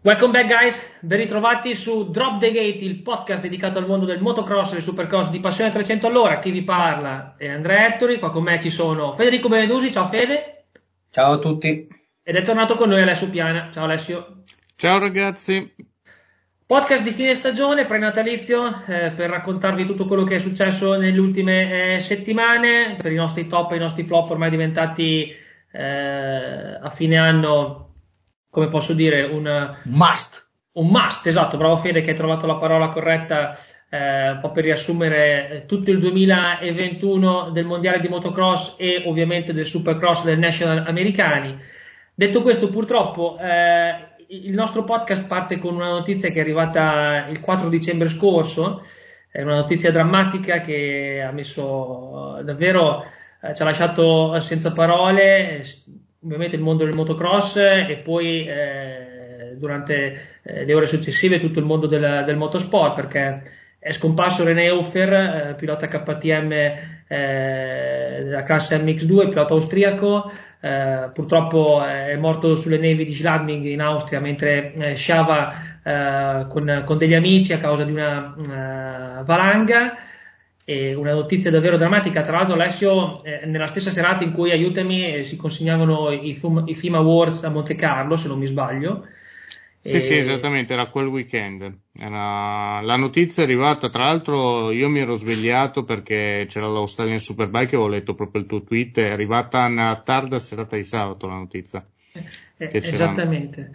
Welcome back guys, ben ritrovati su Drop the Gate, il podcast dedicato al mondo del motocross e del supercross di Passione 300 all'ora. Chi vi parla è Andrea Ettori, qua con me ci sono Federico Benedusi, ciao Fede. Ciao a tutti. Ed è tornato con noi Alessio Piana, ciao Alessio. Ciao ragazzi. Podcast di fine stagione, pre-natalizio, per raccontarvi tutto quello che è successo nelle ultime settimane, per i nostri top e i nostri flop ormai diventati a fine anno, come posso dire, un must, esatto, bravo Fede che hai trovato la parola corretta, un po' per riassumere tutto il 2021 del mondiale di motocross e ovviamente del supercross del national americani. Detto questo, purtroppo il nostro podcast parte con una notizia che è arrivata il 4 dicembre scorso, è una notizia drammatica che ha messo davvero, ci ha lasciato senza parole, ovviamente il mondo del motocross e poi durante le ore successive tutto il mondo del motorsport, perché è scomparso René Hofer, pilota KTM della classe MX2, pilota austriaco. Purtroppo è morto sulle nevi di Schladming in Austria mentre sciava con degli amici a causa di una valanga. E una notizia davvero drammatica. Tra l'altro Alessio, nella stessa serata in cui, aiutami, si consegnavano i FIM Awards a Monte Carlo, se non mi sbaglio. Sì, esattamente, era quel weekend. La notizia è arrivata, tra l'altro io mi ero svegliato perché c'era l'Australian Superbike e avevo letto proprio il tuo tweet, è arrivata una tarda serata di sabato la notizia. Esattamente.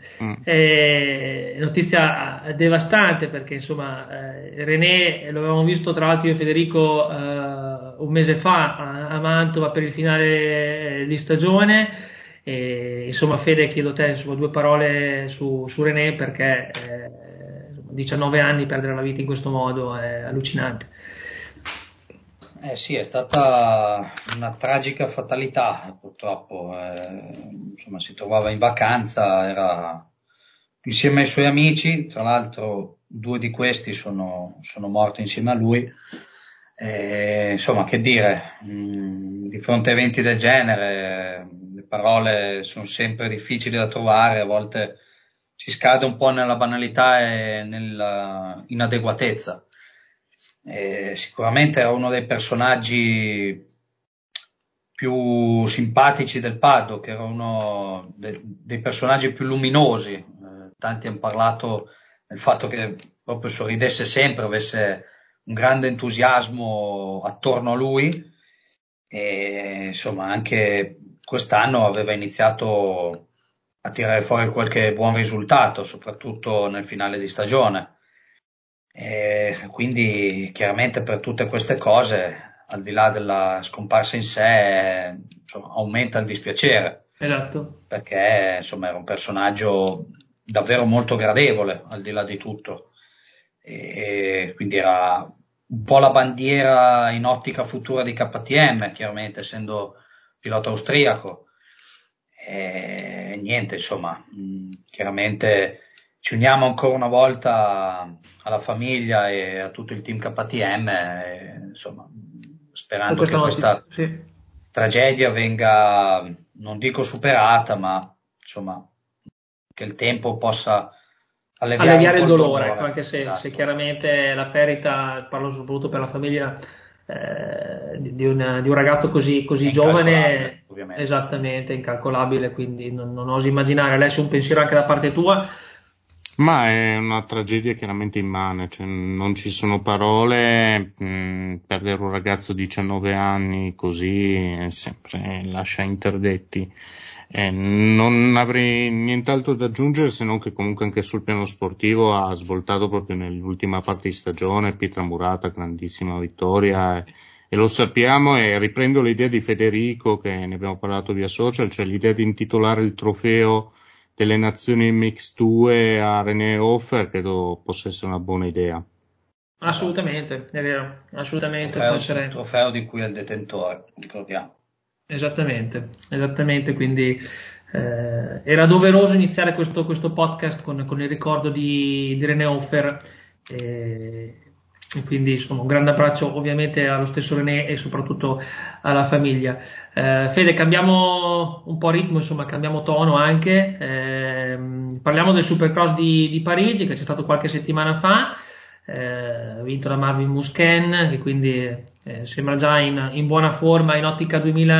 Notizia devastante perché insomma René lo avevamo visto tra l'altro io e Federico un mese fa a Mantova per il finale di stagione. E, insomma Fede, chiedo a te insomma, due parole su René perché 19 anni perdere la vita in questo modo è allucinante. Sì, è stata una tragica fatalità purtroppo, insomma si trovava in vacanza, era insieme ai suoi amici, tra l'altro due di questi sono morti insieme a lui. Insomma, che dire, di fronte a eventi del genere le parole sono sempre difficili da trovare, a volte si scade un po' nella banalità e nella inadeguatezza. Sicuramente era uno dei personaggi più simpatici del paddock, era uno dei personaggi più luminosi. Tanti hanno parlato del fatto che proprio sorridesse sempre, avesse un grande entusiasmo attorno a lui e insomma anche quest'anno aveva iniziato a tirare fuori qualche buon risultato, soprattutto nel finale di stagione. E quindi chiaramente per tutte queste cose, al di là della scomparsa in sé, insomma, aumenta il dispiacere. Esatto. Perché insomma era un personaggio davvero molto gradevole, al di là di tutto. E quindi era un po' la bandiera in ottica futura di KTM, chiaramente essendo pilota austriaco. E niente, insomma, chiaramente ci uniamo ancora una volta alla famiglia e a tutto il team KTM, insomma, sperando che questa tragedia venga, non dico superata, ma insomma, che il tempo possa alleviare il dolore, ecco, anche se, esatto. Se chiaramente la perdita, parlo soprattutto per la famiglia di un ragazzo così giovane, ovviamente. Esattamente, incalcolabile, quindi non oso immaginare. Alessio, un pensiero anche da parte tua? Ma è una tragedia chiaramente immane, cioè non ci sono parole, perdere un ragazzo di 19 anni così sempre lascia interdetti. Non avrei nient'altro da aggiungere se non che comunque anche sul piano sportivo ha svoltato proprio nell'ultima parte di stagione. Pietra Murata, grandissima vittoria e lo sappiamo, e riprendo l'idea di Federico che ne abbiamo parlato via social, cioè l'idea di intitolare il trofeo delle nazioni MX2 a René Hofer credo possa essere una buona idea. Assolutamente, è vero, assolutamente. Trofeo di cui è il detentore, ricordiamo. Esattamente, quindi era doveroso iniziare questo podcast con il ricordo di René Hofer. Quindi insomma un grande abbraccio ovviamente allo stesso René e soprattutto alla famiglia. Fede, cambiamo un po' ritmo, insomma, cambiamo tono anche. Parliamo del Supercross di Parigi che c'è stato qualche settimana fa, vinto da Marvin Musquin, che quindi sembra già in buona forma in ottica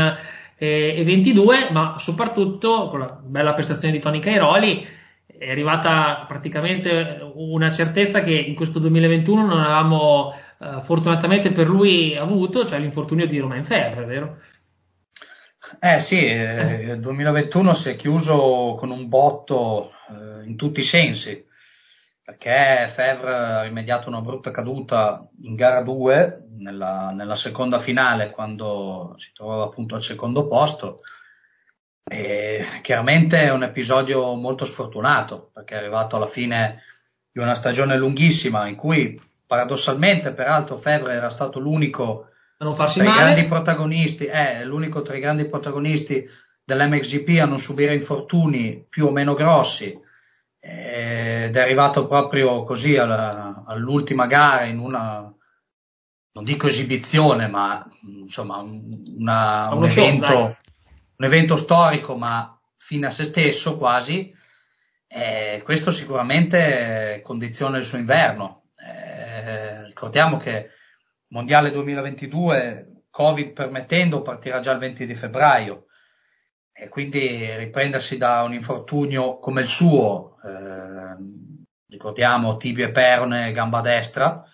2022, ma soprattutto con la bella prestazione di Tony Cairoli è arrivata praticamente una certezza che in questo 2021 non avevamo fortunatamente per lui avuto, cioè l'infortunio di Romain Febvre, vero? Sì, il 2021 si è chiuso con un botto in tutti i sensi, perché Febvre ha rimediato una brutta caduta in gara 2, nella seconda finale, quando si trovava appunto al secondo posto. E chiaramente è un episodio molto sfortunato, perché è arrivato alla fine di una stagione lunghissima, in cui paradossalmente, peraltro, Febvre era stato l'unico A non farsi tra i grandi male. protagonisti, è l'unico tra i grandi protagonisti dell'MXGP a non subire infortuni più o meno grossi, ed è arrivato proprio così all'ultima gara in una, non dico esibizione, ma insomma A uno show, dai. un evento storico, ma fine a se stesso quasi. Questo sicuramente condiziona il suo inverno. Ricordiamo che Mondiale 2022, Covid permettendo, partirà già il 20 di febbraio, e quindi riprendersi da un infortunio come il suo, ricordiamo tibia e perone, gamba destra,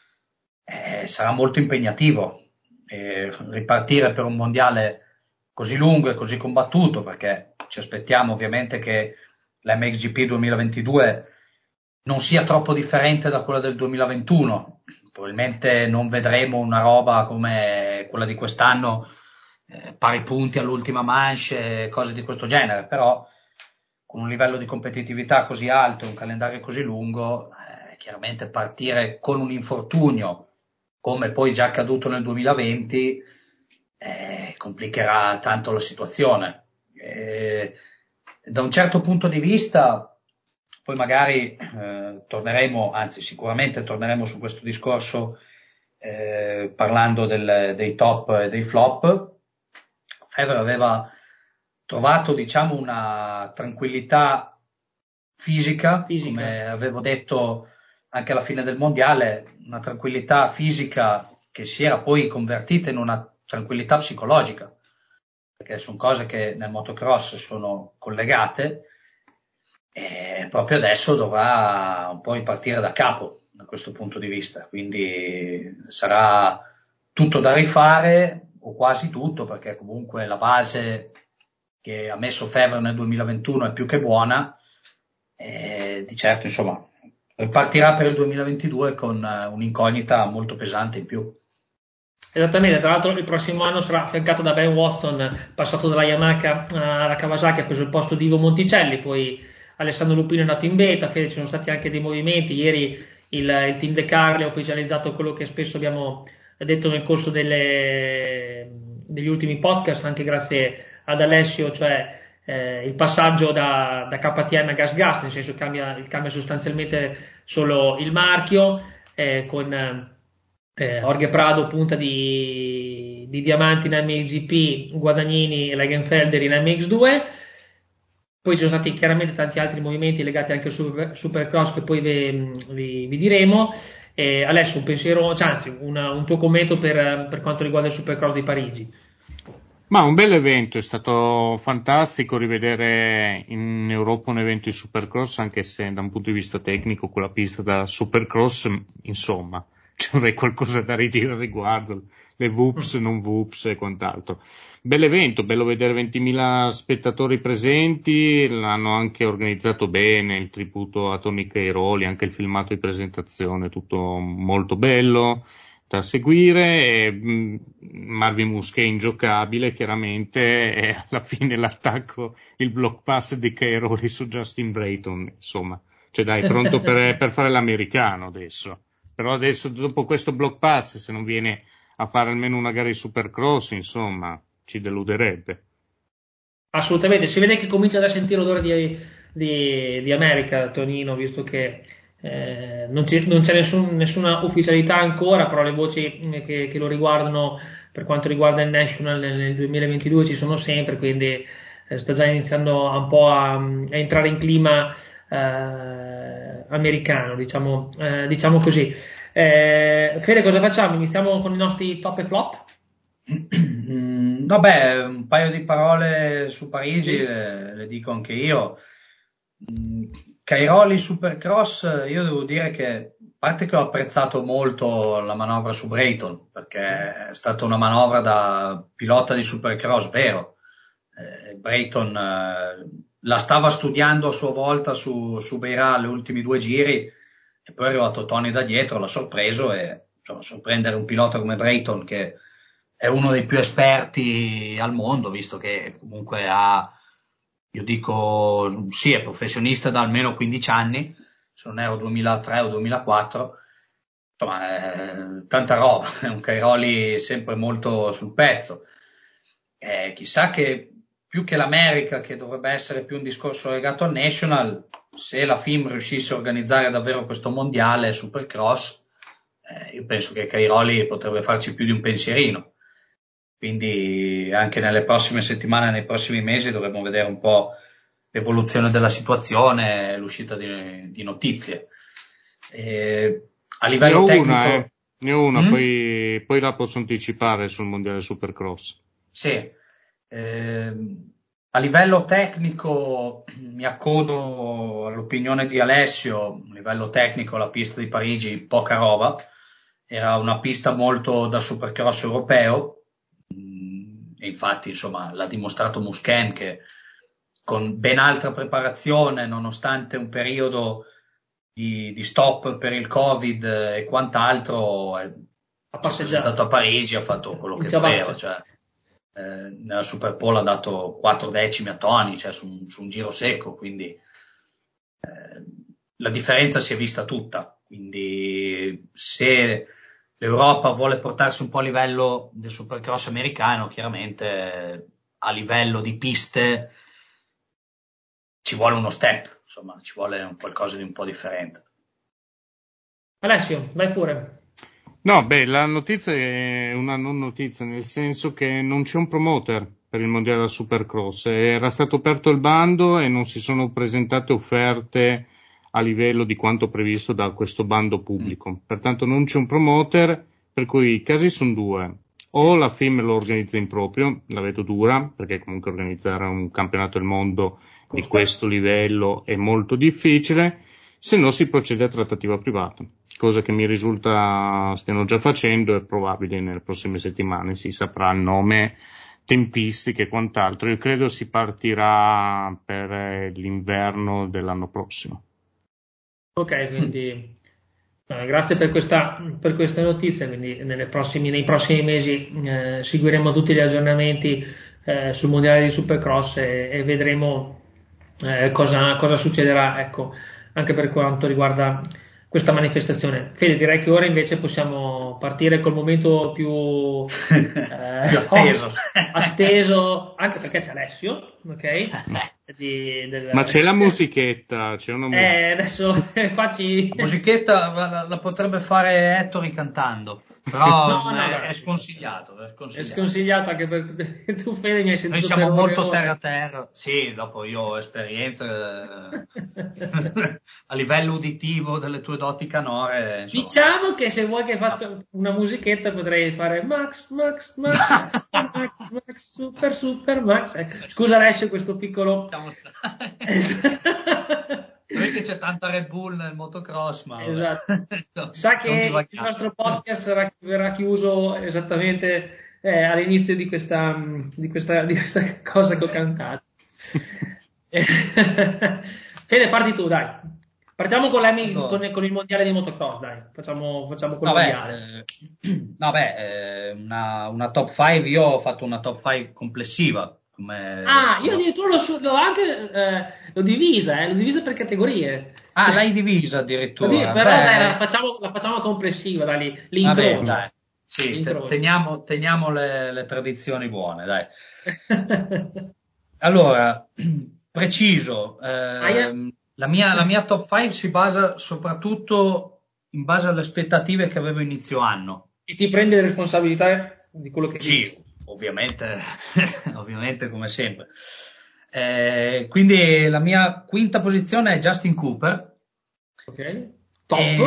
sarà molto impegnativo. Ripartire per un mondiale così lungo e così combattuto, perché ci aspettiamo ovviamente che l'MXGP 2022 non sia troppo differente da quella del 2021. Probabilmente non vedremo una roba come quella di quest'anno, pari punti all'ultima manche, cose di questo genere, però con un livello di competitività così alto, un calendario così lungo, chiaramente partire con un infortunio, come poi già accaduto nel 2020, complicherà tanto la situazione. Da un certo punto di vista, poi magari torneremo, anzi sicuramente torneremo su questo discorso parlando dei top e dei flop. Federer aveva trovato, diciamo, una tranquillità fisica, Fisica. come avevo detto anche alla fine del mondiale, una tranquillità fisica che si era poi convertita in una tranquillità psicologica, perché sono cose che nel motocross sono collegate, e proprio adesso dovrà un po' ripartire da capo da questo punto di vista, quindi sarà tutto da rifare o quasi tutto, perché comunque la base che ha messo Febvre nel 2021 è più che buona, e di certo insomma ripartirà per il 2022 con un'incognita molto pesante in più. Esattamente, tra l'altro il prossimo anno sarà affiancato da Ben Watson, passato dalla Yamaha alla Kawasaki, ha preso il posto di Ivo Monticelli, poi Alessandro Lupino è andato in beta, Fede, ci sono stati anche dei movimenti, ieri il team De Carli ha ufficializzato quello che spesso abbiamo detto nel corso degli ultimi podcast, anche grazie ad Alessio, cioè il passaggio da KTM a GasGas, nel senso cambia sostanzialmente solo il marchio, con Jorge Prado punta di diamanti in MXGP, Guadagnini e Legenfelder in MX2. Poi ci sono stati chiaramente tanti altri movimenti legati anche al Supercross che poi vi diremo. Adesso un pensiero, cioè, anzi un tuo commento per quanto riguarda il Supercross di Parigi. Ma un bel evento, è stato fantastico rivedere in Europa un evento di Supercross, anche se da un punto di vista tecnico quella pista da Supercross, insomma, c'è qualcosa da ridire al riguardo, le VUPS, non VUPS e quant'altro. Bell'evento, bello vedere 20.000 spettatori presenti, l'hanno anche organizzato bene, il tributo a Tony Cairoli, anche il filmato di presentazione, tutto molto bello da seguire. Marvin Musquin ingiocabile chiaramente, e alla fine l'attacco, il block pass di Cairoli su Justin Brayton, insomma, cioè dai, pronto per fare l'americano adesso, però adesso dopo questo block pass, se non viene a fare almeno una gara di Supercross, insomma, ci deluderebbe. Assolutamente, si vede che comincia già a sentire l'odore di America, Tonino, visto che Non c'è nessuna ufficialità ancora, però le voci che lo riguardano per quanto riguarda il National nel 2022 ci sono sempre, quindi sta già iniziando un po' a entrare in clima americano, diciamo così. Fede, cosa facciamo? Iniziamo con i nostri top e flop? Vabbè, un paio di parole su Parigi Sì. le dico anche io. Cairoli Supercross, io devo dire che, a parte che ho apprezzato molto la manovra su Brayton, perché è stata una manovra da pilota di Supercross vero. Brayton la stava studiando a sua volta su Beirà gli ultimi 2 giri e poi è arrivato Tony da dietro, l'ha sorpreso e insomma, sorprendere un pilota come Brayton che è uno dei più esperti al mondo, visto che comunque io dico, sì, è professionista da almeno 15 anni, se non ero 2003 o 2004, insomma, tanta roba, è un Cairoli sempre molto sul pezzo. Chissà che più che l'America, che dovrebbe essere più un discorso legato al National, se la FIM riuscisse a organizzare davvero questo mondiale Supercross, io penso che Cairoli potrebbe farci più di un pensierino. Quindi anche nelle prossime settimane, nei prossimi mesi dovremo vedere un po' l'evoluzione della situazione, l'uscita di notizie. A Ne livello ho tecnico, ne ho una, Mm? poi la posso anticipare sul mondiale Supercross. Sì, a livello tecnico mi accodo all'opinione di Alessio, a livello tecnico la pista di Parigi poca roba, era una pista molto da supercross europeo, e infatti insomma l'ha dimostrato Musken che con ben altra preparazione, nonostante un periodo di stop per il Covid e quant'altro, A si è presentato passeggiare a Parigi e ha fatto quello in che voleva, ciabatte. cioè, nella Super Bowl ha dato 4 decimi a Tony, cioè su un giro secco, quindi la differenza si è vista tutta, quindi se l'Europa vuole portarsi un po' a livello del Supercross americano, chiaramente a livello di piste ci vuole uno step, insomma, ci vuole un qualcosa di un po' differente. Alessio, vai pure. No, beh, la notizia è una non notizia, nel senso che non c'è un promoter per il mondiale da Supercross. Era stato aperto il bando e non si sono presentate offerte a livello di quanto previsto da questo bando pubblico. Pertanto non c'è un promoter, per cui i casi sono due. O la FIM lo organizza in proprio, la vedo dura, perché comunque organizzare un campionato del mondo di Costa. questo livello è molto difficile, se no si procede a trattativa privata, cosa che mi risulta stiano già facendo e probabile nelle prossime settimane si saprà il nome, tempistiche e quant'altro. Io credo si partirà per l'inverno dell'anno prossimo. Ok, quindi grazie per questa notizia. Quindi nei prossimi mesi seguiremo tutti gli aggiornamenti sul mondiale di Supercross e vedremo cosa succederà, ecco, anche per quanto riguarda questa manifestazione. Fede, direi che ora invece possiamo partire col momento più Più atteso. atteso, anche perché c'è Alessio, ok? Ma c'è la musichetta, c'è una musica. Adesso qua ci... La musichetta la potrebbe fare Ettore cantando, però No, no, è dai. sconsigliato, è È sconsigliato. sconsigliato anche perché tu, Fede, mi hai Noi sentito per siamo ore e molto terra a ore. terra. Sì, dopo io ho esperienza a livello uditivo delle tue doti canore, insomma. Diciamo che se vuoi che faccia una musichetta potrei fare Max, Max, Max, Super Max, Max, Super, Super Max. Scusa Alessio questo piccolo... Lasciamo stare. Vedi che c'è tanta Red Bull nel motocross, ma Esatto. vabbè. Sa Non che il divaghiamo. nostro podcast verrà chiuso esattamente all'inizio di questa cosa che ho cantato. Fede, parti tu, dai. Partiamo Allora, con il mondiale di motocross, dai. Facciamo col vabbè, mondiale. vabbè, una top 5, io ho fatto una top 5 complessiva, Ah, io addirittura l'ho anche l'ho divisa per categorie. Ah, l'hai divisa addirittura. Però dai, Beh, la facciamo complessiva, dai, va bene, l'incrocio. dai. Sì, L'incrocio. teniamo le tradizioni buone, dai. Allora, preciso, Aia. La mia top 5 si basa soprattutto in base alle aspettative che avevo inizio anno. E ti prendi le responsabilità di quello che dici? Sì, ovviamente, ovviamente come sempre. Quindi la mia quinta posizione è Justin Cooper. Ok, top.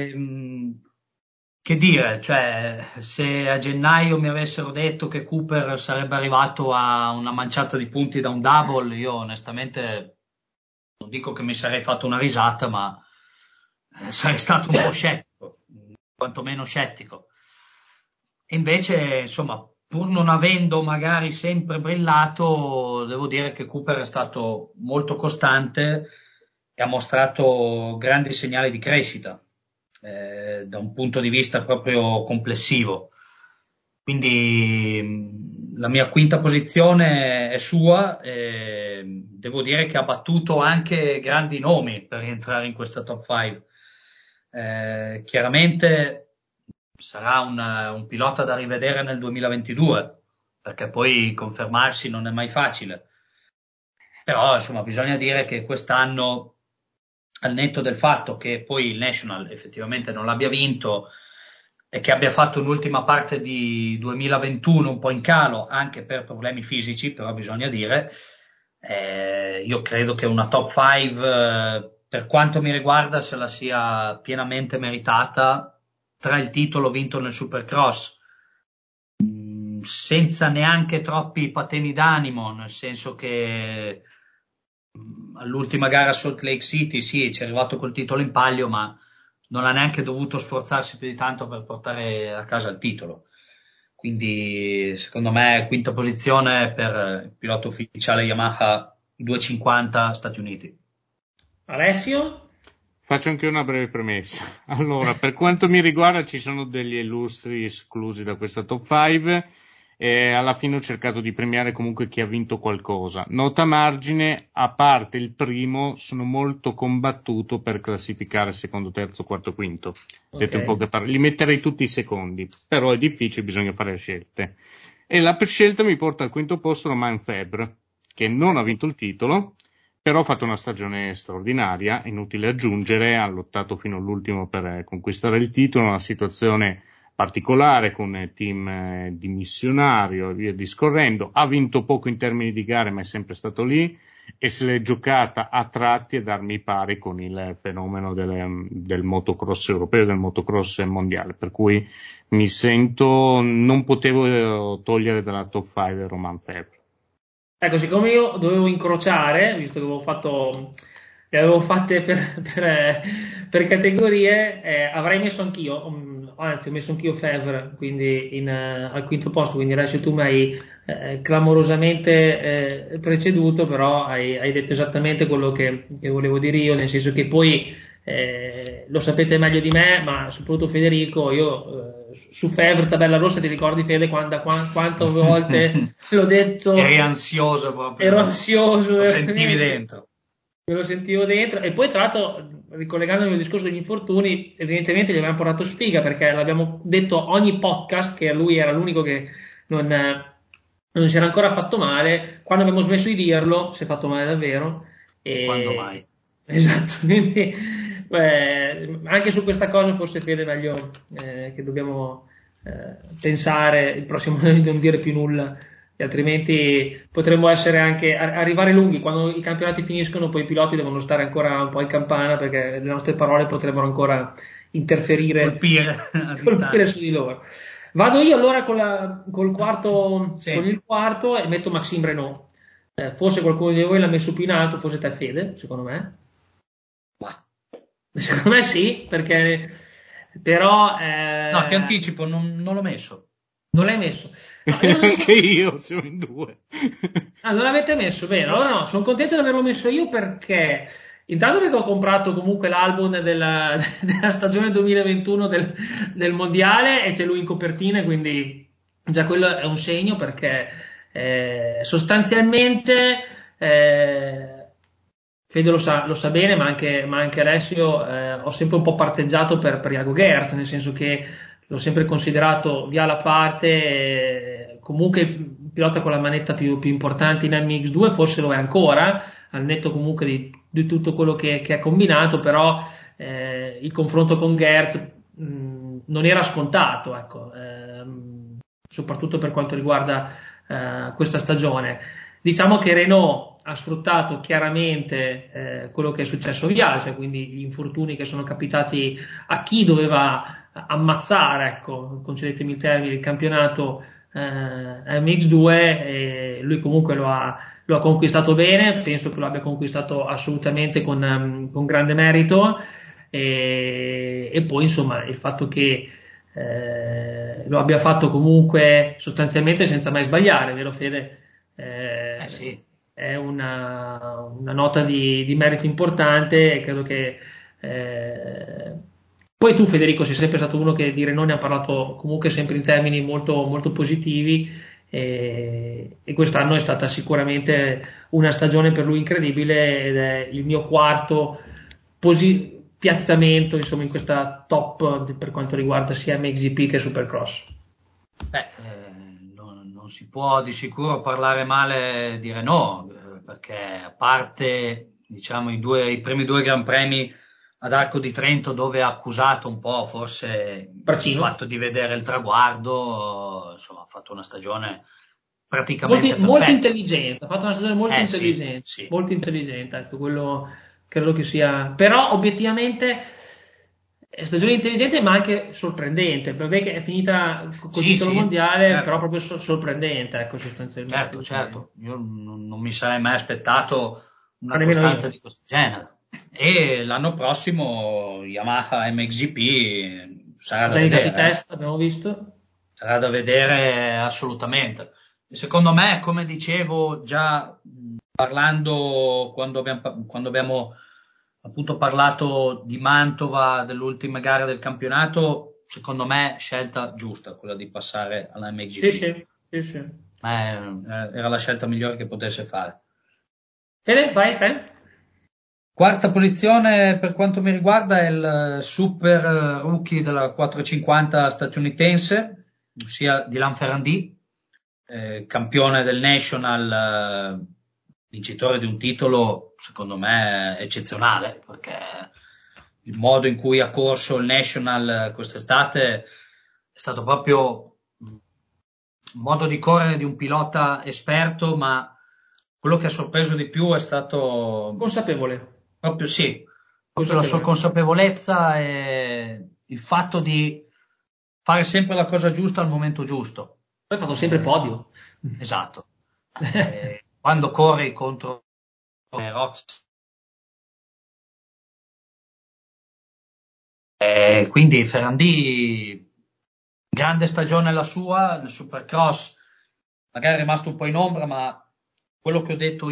Che dire, cioè, se a gennaio mi avessero detto che Cooper sarebbe arrivato a una manciata di punti da un double, io onestamente non dico che mi sarei fatto una risata, ma sarei stato un po' scettico, quantomeno scettico. E invece, insomma, pur non avendo magari sempre brillato, devo dire che Cooper è stato molto costante e ha mostrato grandi segnali di crescita da un punto di vista proprio complessivo. Quindi la mia quinta posizione è sua e devo dire che ha battuto anche grandi nomi per rientrare in questa top 5. Chiaramente sarà un pilota da rivedere nel 2022, perché poi confermarsi non è mai facile. Però, insomma, bisogna dire che quest'anno, al netto del fatto che poi il National effettivamente non l'abbia vinto e che abbia fatto un'ultima parte di 2021 un po' in calo, anche per problemi fisici, però bisogna dire, io credo che una top 5, per quanto mi riguarda, se la sia pienamente meritata tra il titolo vinto nel Supercross, senza neanche troppi patemi d'animo, nel senso che all'ultima gara a Salt Lake City sì, ci è arrivato col titolo in palio, ma non ha neanche dovuto sforzarsi più di tanto per portare a casa il titolo. Quindi secondo me quinta posizione per il pilota ufficiale Yamaha 250 Stati Uniti. Alessio? Faccio anche una breve premessa. Allora, per quanto mi riguarda ci sono degli illustri esclusi da questa top 5 e alla fine ho cercato di premiare comunque chi ha vinto qualcosa. Nota a margine, a parte il primo, sono molto combattuto per classificare secondo, terzo, quarto, quinto. Detto in poche parole, li metterei tutti i secondi, però è difficile, bisogna fare scelte. E la scelta mi porta al quinto posto Romain Febvre, che non ha vinto il titolo, però ha fatto una stagione straordinaria, inutile aggiungere, ha lottato fino all'ultimo per conquistare il titolo, una situazione particolare con team dimissionario e via discorrendo, ha vinto poco in termini di gare ma è sempre stato lì e se l'è giocata a tratti ad armi pari con il fenomeno del motocross europeo e del motocross mondiale, per cui mi sento, non potevo togliere dalla top 5 Romain Febvre. Ecco, siccome io dovevo incrociare, visto che le avevo fatte per categorie, avrei messo anch'io, anzi ho messo anch'io Fevre, quindi al quinto posto, quindi adesso tu mi hai clamorosamente preceduto, però hai detto esattamente quello che volevo dire io, nel senso che poi lo sapete meglio di me, ma soprattutto Federico, io su Fevre, tabella rossa, ti ricordi Fede quante volte l'ho detto? Eri ansioso proprio. Ero ansioso. Lo sentivi dentro. Me lo sentivo dentro. E poi tra l'altro, ricollegandomi al discorso degli infortuni, evidentemente gli abbiamo portato sfiga perché l'abbiamo detto ogni podcast che lui era l'unico che non si era ancora fatto male. Quando abbiamo smesso di dirlo, si è fatto male davvero. Quando mai? Esatto, quindi anche su questa cosa forse Fede è meglio che dobbiamo pensare il prossimo anno di non dire più nulla, e altrimenti potremmo essere anche arrivare lunghi quando i campionati finiscono, poi i piloti devono stare ancora un po' in campana perché le nostre parole potrebbero ancora interferire, colpire su di loro. Vado io allora col quarto, Sì. con il quarto e metto Maxime Renault. Forse qualcuno di voi l'ha messo più in alto, forse te Fede, secondo me. Secondo me sì, perché però no, ti anticipo, non l'ho messo. Non l'hai messo? No, anche io, siamo in due. Ah, non l'avete messo? Bene, allora no, sono contento di averlo messo io perché intanto perché ho comprato comunque l'album della stagione 2021 del mondiale e c'è lui in copertina, quindi già quello è un segno perché sostanzialmente Fede lo sa bene, ma anche Alessio, ho sempre un po' parteggiato per Jago Gerz, nel senso che l'ho sempre considerato via la parte, comunque il pilota con la manetta più importante in MX2, forse lo è ancora, al netto comunque di di tutto quello che ha combinato, però il confronto con Gertz non era scontato, ecco, soprattutto per quanto riguarda questa stagione. Diciamo che Renault ha sfruttato chiaramente quello che è successo via, cioè quindi gli infortuni che sono capitati a chi doveva ammazzare, ecco, concedetemi il termine, il campionato MX2, e lui comunque lo ha conquistato bene, penso che lo abbia conquistato assolutamente con grande merito, e poi insomma il fatto che lo abbia fatto comunque sostanzialmente senza mai sbagliare, vero Fede? Sì. È una nota di merito importante, e credo che poi tu Federico sei sempre stato uno che di Renault ne ha parlato comunque sempre in termini molto, molto positivi, e quest'anno è stata sicuramente una stagione per lui incredibile, ed è il mio quarto piazzamento insomma in questa top per quanto riguarda sia MXGP che Supercross. Non si può di sicuro parlare male di Renault, perché a parte diciamo i primi due Gran Premi ad Arco di Trento, dove ha accusato un po' forse il fatto di vedere il traguardo, insomma ha fatto una stagione praticamente molto intelligente, ha fatto una stagione molto intelligente, sì. molto intelligente, ecco, quello credo che sia, però obiettivamente è stagione intelligente ma anche sorprendente, perché è finita col titolo mondiale, certo. però proprio sorprendente, ecco, sostanzialmente. Certo, io non mi sarei mai aspettato una costanza di questo genere. E l'anno prossimo Yamaha MXGP sarà da vedere. I test, abbiamo visto. Sarà da vedere assolutamente. E secondo me, come dicevo già parlando quando abbiamo appunto parlato di Mantova, delle ultime gare del campionato, secondo me scelta giusta quella di passare alla MXGP. Sì. Era la scelta migliore che potesse fare. Bene, vai te. Quarta posizione per quanto mi riguarda è il super rookie della 450 statunitense, ossia Dylan Ferrandis, campione del National, vincitore di un titolo secondo me eccezionale, perché il modo in cui ha corso il National quest'estate è stato proprio un modo di correre di un pilota esperto, ma quello che ha sorpreso di più è stato consapevole. Proprio sì, proprio la sua consapevolezza e il fatto di fare sempre la cosa giusta al momento giusto. Poi ha fatto sempre podio. Esatto. Quando corri contro Rox. Quindi Ferrandis, grande stagione la sua, nel Supercross magari è rimasto un po' in ombra, ma quello che ho detto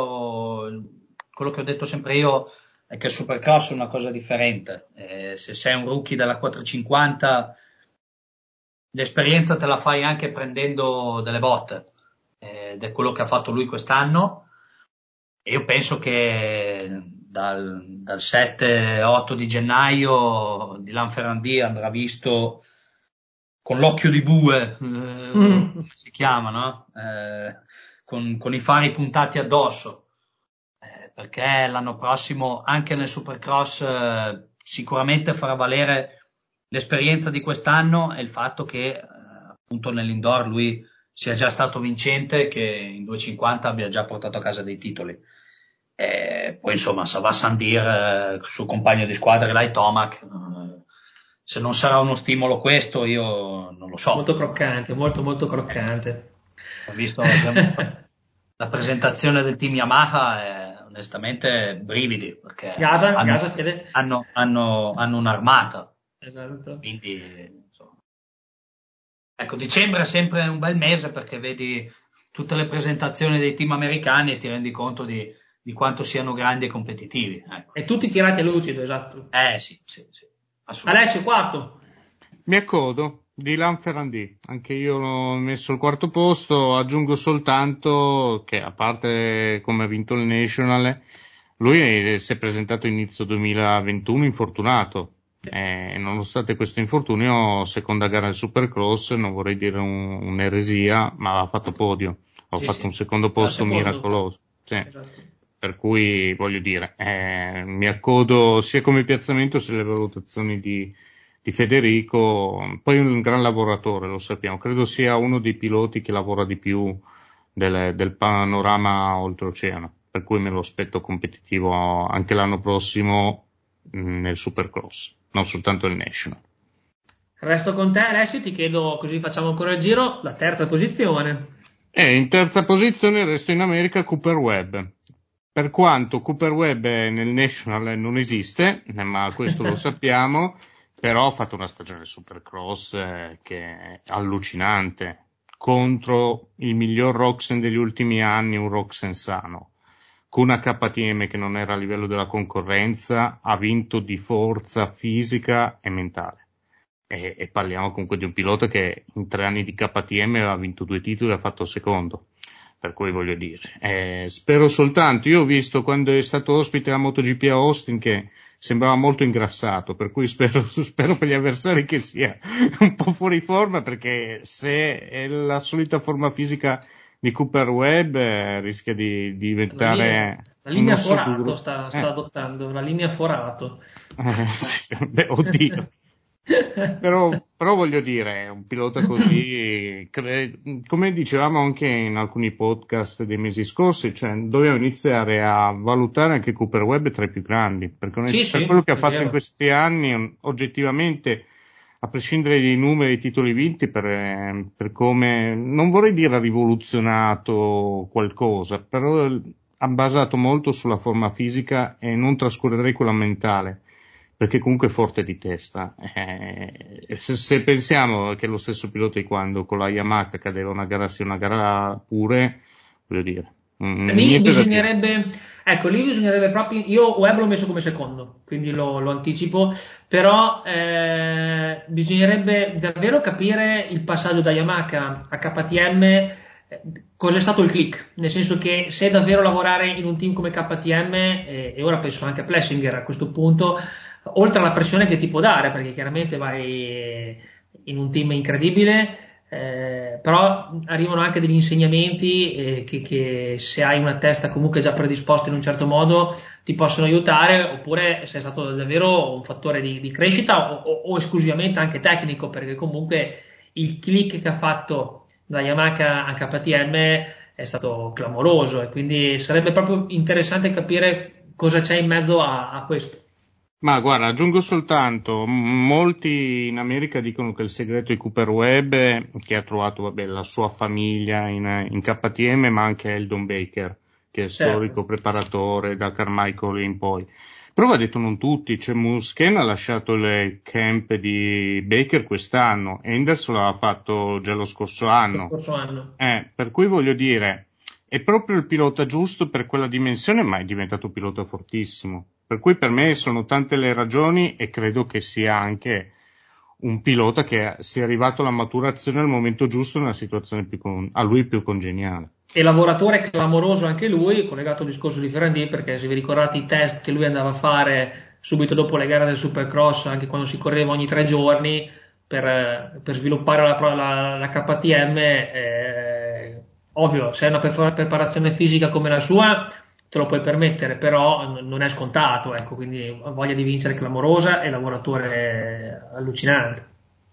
sempre io è che il Supercross è una cosa differente. Se sei un rookie della 450, l'esperienza te la fai anche prendendo delle botte, ed è quello che ha fatto lui quest'anno, e io penso che dal 7-8 di gennaio Dylan Ferrandis andrà visto con l'occhio di bue, come si chiama, no? Con i fari puntati addosso, perché l'anno prossimo anche nel Supercross sicuramente farà valere l'esperienza di quest'anno e il fatto che appunto nell'indoor lui sia già stato vincente, che in 250 abbia già portato a casa dei titoli. Poi insomma Sava Sandir, suo compagno di squadra Eli Tomac, se non sarà uno stimolo questo io non lo so. Molto croccante, molto croccante. Ho visto la presentazione del team Yamaha, onestamente brividi, perché hanno un'armata. Esatto. Quindi insomma. Ecco, dicembre è sempre un bel mese, perché vedi tutte le presentazioni dei team americani e ti rendi conto di quanto siano grandi e competitivi. Ecco. E tutti tirati a lucido, esatto. Sì. Alessio, quarto. Mi accodo, Dylan Ferrandis, anche io l'ho messo al quarto posto. Aggiungo soltanto che, a parte come ha vinto il National, lui si è presentato inizio 2021 infortunato. Nonostante questo infortunio, seconda gara del Supercross, non vorrei dire un'eresia, ma ha fatto podio, ha fatto un secondo posto miracoloso. Sì. Esatto. per cui voglio dire, mi accodo sia come piazzamento sia alle valutazioni di Federico, poi un gran lavoratore, lo sappiamo, credo sia uno dei piloti che lavora di più del panorama oltreoceano, per cui me lo aspetto competitivo anche l'anno prossimo nel Supercross, non soltanto il National. Resto con te, Alessio, ti chiedo, così facciamo ancora il giro, la terza posizione. In terza posizione resto in America Cooper Webb. Per quanto Cooper Webb nel National non esiste, ma questo lo sappiamo, però ha fatto una stagione Supercross che è allucinante, contro il miglior Roxen degli ultimi anni, un Roxen sano, con una KTM che non era a livello della concorrenza, ha vinto di forza fisica e mentale. E parliamo comunque di un pilota che in 3 anni di KTM aveva vinto 2 titoli e ha fatto secondo, per cui voglio dire, spero soltanto, io ho visto quando è stato ospite alla MotoGP a Austin che sembrava molto ingrassato, per cui spero per gli avversari che sia un po' fuori forma, perché se è la solita forma fisica di Cooper Webb rischia di diventare la linea un osso forato duro. sta adottando, la linea forato. Sì, beh, oddio. Però voglio dire, un pilota così, come dicevamo anche in alcuni podcast dei mesi scorsi, cioè dobbiamo iniziare a valutare anche Cooper Webb tra i più grandi, perché per quello che ha fatto in questi anni, oggettivamente, a prescindere dai numeri e dai titoli vinti, per come, non vorrei dire ha rivoluzionato qualcosa, però ha basato molto sulla forma fisica e non trascurerei quella mentale, perché comunque è forte di testa. Se pensiamo che lo stesso pilota di quando con la Yamaha cadeva una gara sì, una gara pure, voglio dire, Lì bisognerebbe, ecco, lì bisognerebbe proprio, io Web l'ho messo come secondo, quindi lo anticipo, però bisognerebbe davvero capire il passaggio da Yamaha a KTM, cos'è stato il click, nel senso che se davvero lavorare in un team come KTM, e ora penso anche a Plessinger a questo punto, oltre alla pressione che ti può dare, perché chiaramente vai in un team incredibile, però arrivano anche degli insegnamenti che se hai una testa comunque già predisposta in un certo modo ti possono aiutare, oppure se è stato davvero un fattore di crescita o esclusivamente anche tecnico, perché comunque il click che ha fatto da Yamaha a KTM è stato clamoroso e quindi sarebbe proprio interessante capire cosa c'è in mezzo a questo. Ma guarda, aggiungo soltanto, molti in America dicono che il segreto di Cooper Webb, che ha trovato la sua famiglia in KTM, ma anche Eldon Baker, che è storico preparatore da Carmichael in poi. Però va detto non tutti, cioè Musken ha lasciato il camp di Baker quest'anno, Henderson l'ha fatto già lo scorso anno. Per cui voglio dire, è proprio il pilota giusto per quella dimensione, ma è diventato un pilota fortissimo. Per cui per me sono tante le ragioni e credo che sia anche un pilota che sia arrivato alla maturazione al momento giusto nella situazione a lui più congeniale. E lavoratore clamoroso anche lui, collegato al discorso di Ferrandi, perché se vi ricordate i test che lui andava a fare subito dopo le gare del Supercross, anche quando si correva ogni 3 giorni, per sviluppare la KTM, ovvio, se hai una preparazione fisica come la sua, te lo puoi permettere, però non è scontato, ecco, quindi voglia di vincere clamorosa e lavoratore allucinante.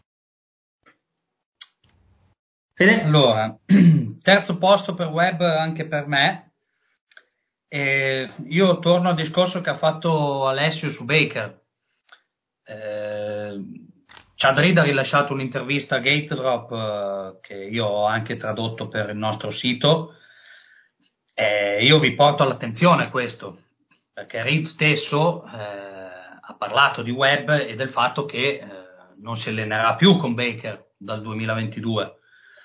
Fede? Allora, terzo posto per Webb anche per me. Io torno al discorso che ha fatto Alessio su Baker. Chadrid ha rilasciato un'intervista a Gate Drop che io ho anche tradotto per il nostro sito. Io vi porto all'attenzione questo, perché Reed stesso ha parlato di Webb e del fatto che non si allenerà più con Baker dal 2022.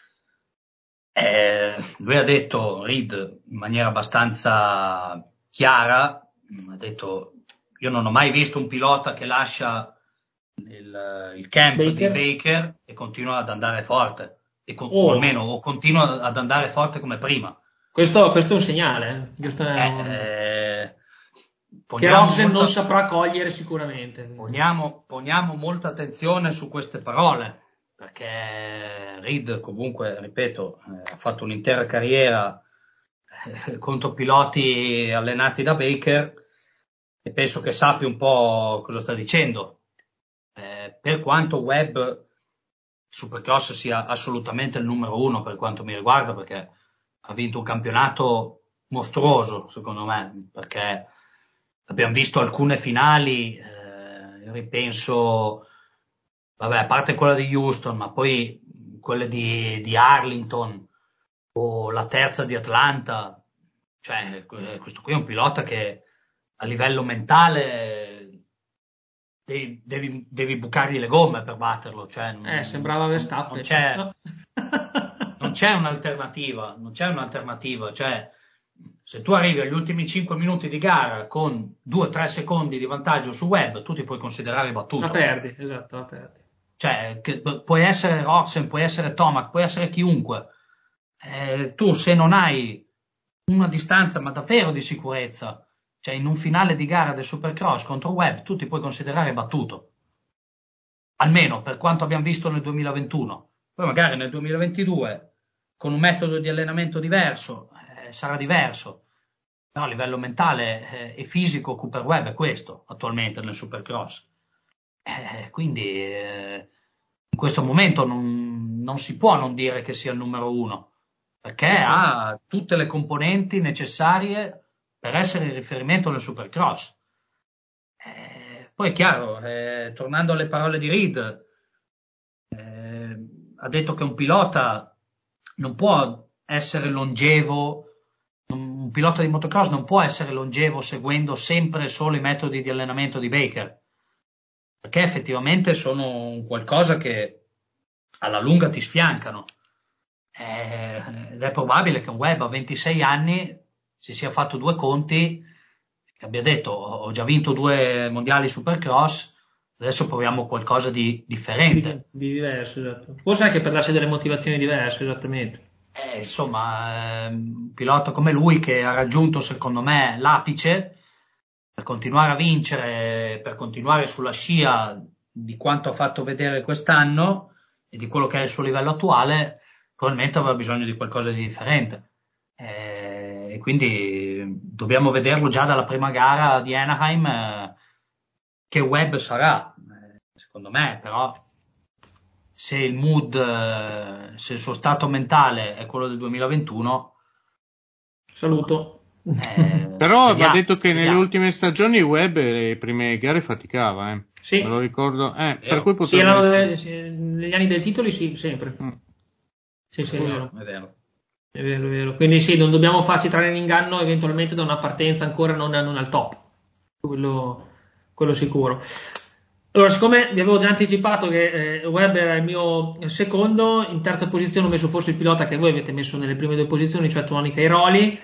Lui ha detto, Reed, in maniera abbastanza chiara, ha detto: io non ho mai visto un pilota che lascia il camp di Baker e continua ad andare forte, o almeno continua ad andare forte come prima. Questo è un segnale, che Robson non saprà cogliere sicuramente. Poniamo molta attenzione su queste parole, perché Reed comunque, ripeto, ha fatto un'intera carriera contro piloti allenati da Baker, e penso che sappia un po' cosa sta dicendo. Per quanto Webb Supercross sia assolutamente il numero uno per quanto mi riguarda, perché ha vinto un campionato mostruoso, secondo me, perché abbiamo visto alcune finali, ripenso, vabbè, a parte quella di Houston, ma poi quelle di Arlington o la terza di Atlanta, cioè questo qui è un pilota che a livello mentale devi bucargli le gomme per batterlo, cioè sembrava Verstappen. Non c'è un'alternativa, cioè se tu arrivi agli ultimi 5 minuti di gara con 2-3 secondi di vantaggio su Webb, tu ti puoi considerare battuto. La perdi, esatto, la perdi. Cioè, puoi essere Roxen, puoi essere Tomac, puoi essere chiunque. Tu se non hai una distanza, ma davvero di sicurezza, cioè in un finale di gara del Supercross contro Webb, tu ti puoi considerare battuto. Almeno per quanto abbiamo visto nel 2021. Poi magari nel 2022, con un metodo di allenamento diverso, sarà diverso. Però a livello mentale e fisico Cooper Webb è questo attualmente nel Supercross. Quindi in questo momento non si può non dire che sia il numero uno, perché ha tutte le componenti necessarie per essere il riferimento nel Supercross. Poi è chiaro, tornando alle parole di Reed, ha detto che un pilota non può essere longevo, un pilota di motocross non può essere longevo seguendo sempre solo i metodi di allenamento di Baker, perché effettivamente sono un qualcosa che alla lunga ti sfiancano. Ed è probabile che un Webb a 26 anni si sia fatto due conti e abbia detto ho già vinto 2 mondiali Supercross, adesso proviamo qualcosa di differente. Di diverso, esatto. Forse anche per darsi delle motivazioni diverse, esattamente. Insomma, un pilota come lui che ha raggiunto secondo me l'apice per continuare a vincere, per continuare sulla scia di quanto ha fatto vedere quest'anno e di quello che è il suo livello attuale, probabilmente avrà bisogno di qualcosa di differente. E quindi dobbiamo vederlo già dalla prima gara di Anaheim, che Webb sarà, secondo me, però se il mood, se il suo stato mentale è quello del 2021, saluto. Però va detto che nelle ultime stagioni Webb le prime gare faticava, Sì. Me lo ricordo, per cui potrebbe essere... negli anni dei titoli sì, sempre. Sì, è vero. È vero. Quindi sì, non dobbiamo farci trarre in inganno eventualmente da una partenza ancora non al top. Quello sicuro. Allora, siccome vi avevo già anticipato che Webb era il mio secondo, in terza posizione ho messo forse il pilota che voi avete messo nelle prime 2 posizioni, cioè Tony Cairoli.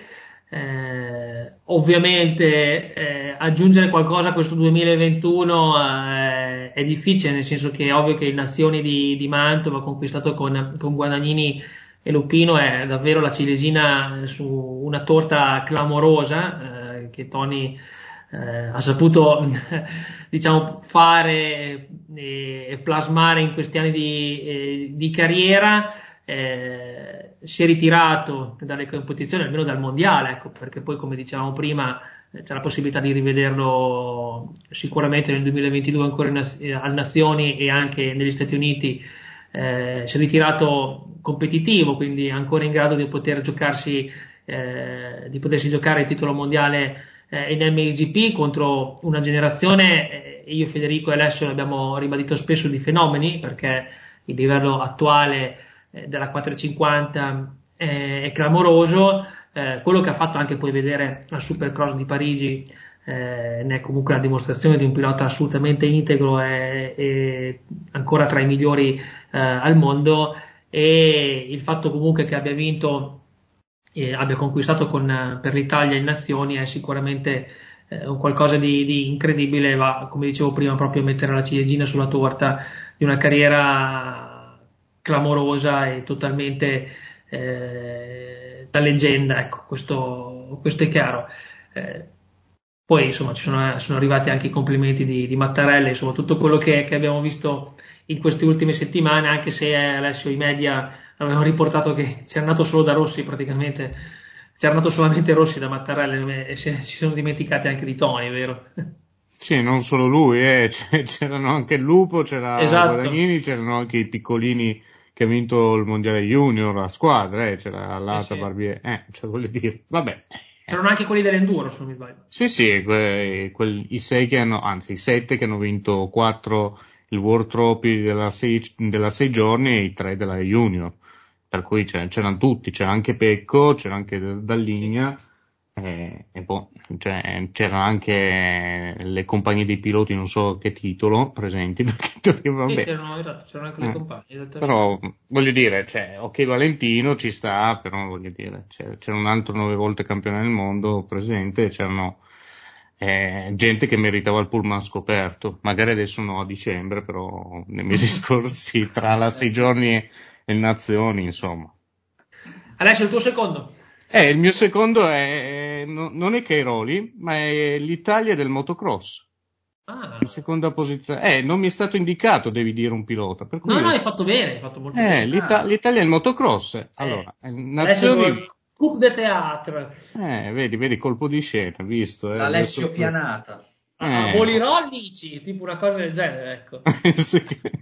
Ovviamente aggiungere qualcosa a questo 2021 è difficile, nel senso che è ovvio che il Nazioni di Mantova conquistato con Guadagnini e Lupino è davvero la ciliegina su una torta clamorosa che Tony ha saputo diciamo fare e plasmare in questi anni di carriera. Si è ritirato dalle competizioni, almeno dal mondiale, ecco, perché poi come dicevamo prima c'è la possibilità di rivederlo sicuramente nel 2022 ancora al Nazioni e anche negli Stati Uniti. Si è ritirato competitivo, quindi ancora in grado di poter giocarsi di potersi giocare il titolo mondiale in MXGP contro una generazione, io, Federico e Alessio l'abbiamo ribadito spesso, di fenomeni, perché il livello attuale della 450 è clamoroso. Quello che ha fatto anche poi vedere al Supercross di Parigi ne è comunque la dimostrazione di un pilota assolutamente integro e ancora tra i migliori al mondo, e il fatto comunque che abbia vinto abbia conquistato per l'Italia il Nazioni è sicuramente un qualcosa di incredibile, va, come dicevo prima, proprio a mettere la ciliegina sulla torta di una carriera clamorosa e totalmente da leggenda, ecco, questo è chiaro. Poi insomma sono arrivati anche i complimenti di Mattarella, insomma tutto quello che abbiamo visto in queste ultime settimane, anche se Alessio i media avevano riportato che c'era nato solo da Rossi praticamente c'era nato solamente Rossi da Mattarella e si sono dimenticati anche di Toni, vero? Sì, non solo lui, c'erano anche il Lupo, c'era Esatto. Guadagnini, c'erano anche i piccolini che ha vinto il mondiale junior a squadra, c'era Sì, Lata, sì. Barbieri, cioè voglio dire, vabbè. C'erano anche quelli dell'Enduro, se non mi sbaglio. Sì, sì, i sei che hanno, anzi i sette che hanno vinto quattro il World Trophy della 6 giorni e i tre della Junior. Per cui c'erano tutti, c'era anche Pecco, c'era anche Sì. Dalligna, e poi c'erano anche le compagnie dei piloti, non so che titolo, presenti, perché Sì, vabbè. esatto, c'erano anche le compagne, esattamente. Però voglio dire, ok, Valentino ci sta, però voglio dire, c'era un altro 9 volte campione del mondo presente, c'erano gente che meritava il pullman scoperto, magari adesso no a dicembre, però nei mesi scorsi, tra la 6 giorni e Nazioni, insomma. Alessio, il tuo secondo? Il mio secondo non è Cairoli, ma è l'Italia del motocross. In Ah. seconda posizione. Non mi è stato indicato, devi dire, un pilota, per cui No, no, io. hai fatto bene, hai fatto molto bene. Ah, L'Italia è il motocross. Eh, Allora, Alessio, nazioni. Coupe de Théâtre. Vedi, colpo di scena, visto, mi ha l'Alessio sorpreso. Pianata. A Eh, Molirò dici, tipo una cosa del genere, ecco. sì.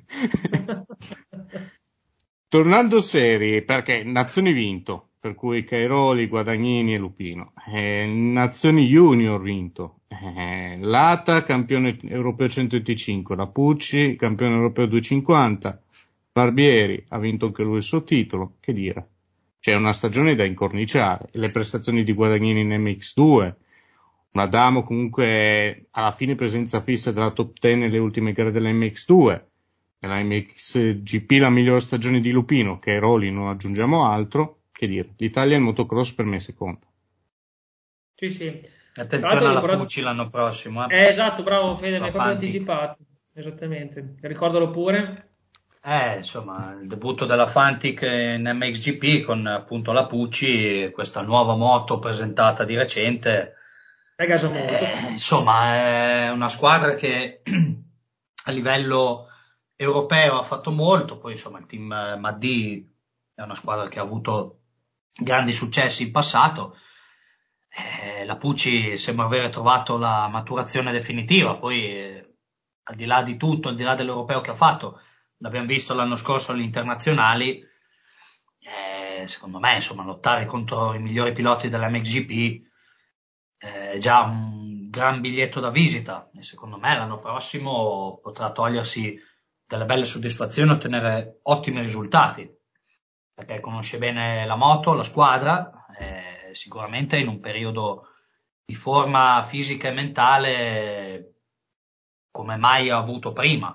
Tornando seri, perché Nazioni vinto, per cui Cairoli, Guadagnini e Lupino. Nazioni Junior vinto. Lata, campione europeo 125, la Pucci, campione europeo 250, Barbieri ha vinto anche lui il suo titolo, che dire. C'è una stagione da incorniciare, le prestazioni di Guadagnini in MX2, un Adamo comunque alla fine presenza fissa della top 10 nelle ultime gare della MX2, nella MXGP la migliore stagione di Lupino, che Roli non aggiungiamo altro, che dire, l'Italia in motocross per me è seconda. Sì, sì. Tra l'altro Attenzione hai alla ricordato. Pucci l'anno prossimo, Esatto, bravo Fede, mi la hai proprio Fantic. anticipato. Esattamente. Ricordalo pure. Insomma, il debutto della Fantic in MXGP con appunto la Pucci, questa nuova moto presentata di recente. È gasa molto. Insomma, è una squadra che a livello europeo ha fatto molto, poi insomma il team Maddi è una squadra che ha avuto grandi successi in passato. La Pucci sembra aver trovato la maturazione definitiva, poi al di là di tutto, al di là dell'europeo che ha fatto, l'abbiamo visto l'anno scorso agli internazionali, secondo me insomma lottare contro i migliori piloti dell'MXGP è già un gran biglietto da visita e secondo me l'anno prossimo potrà togliersi delle belle soddisfazioni e ottenere ottimi risultati perché conosce bene la moto, la squadra, sicuramente in un periodo di forma fisica e mentale come mai ha avuto prima.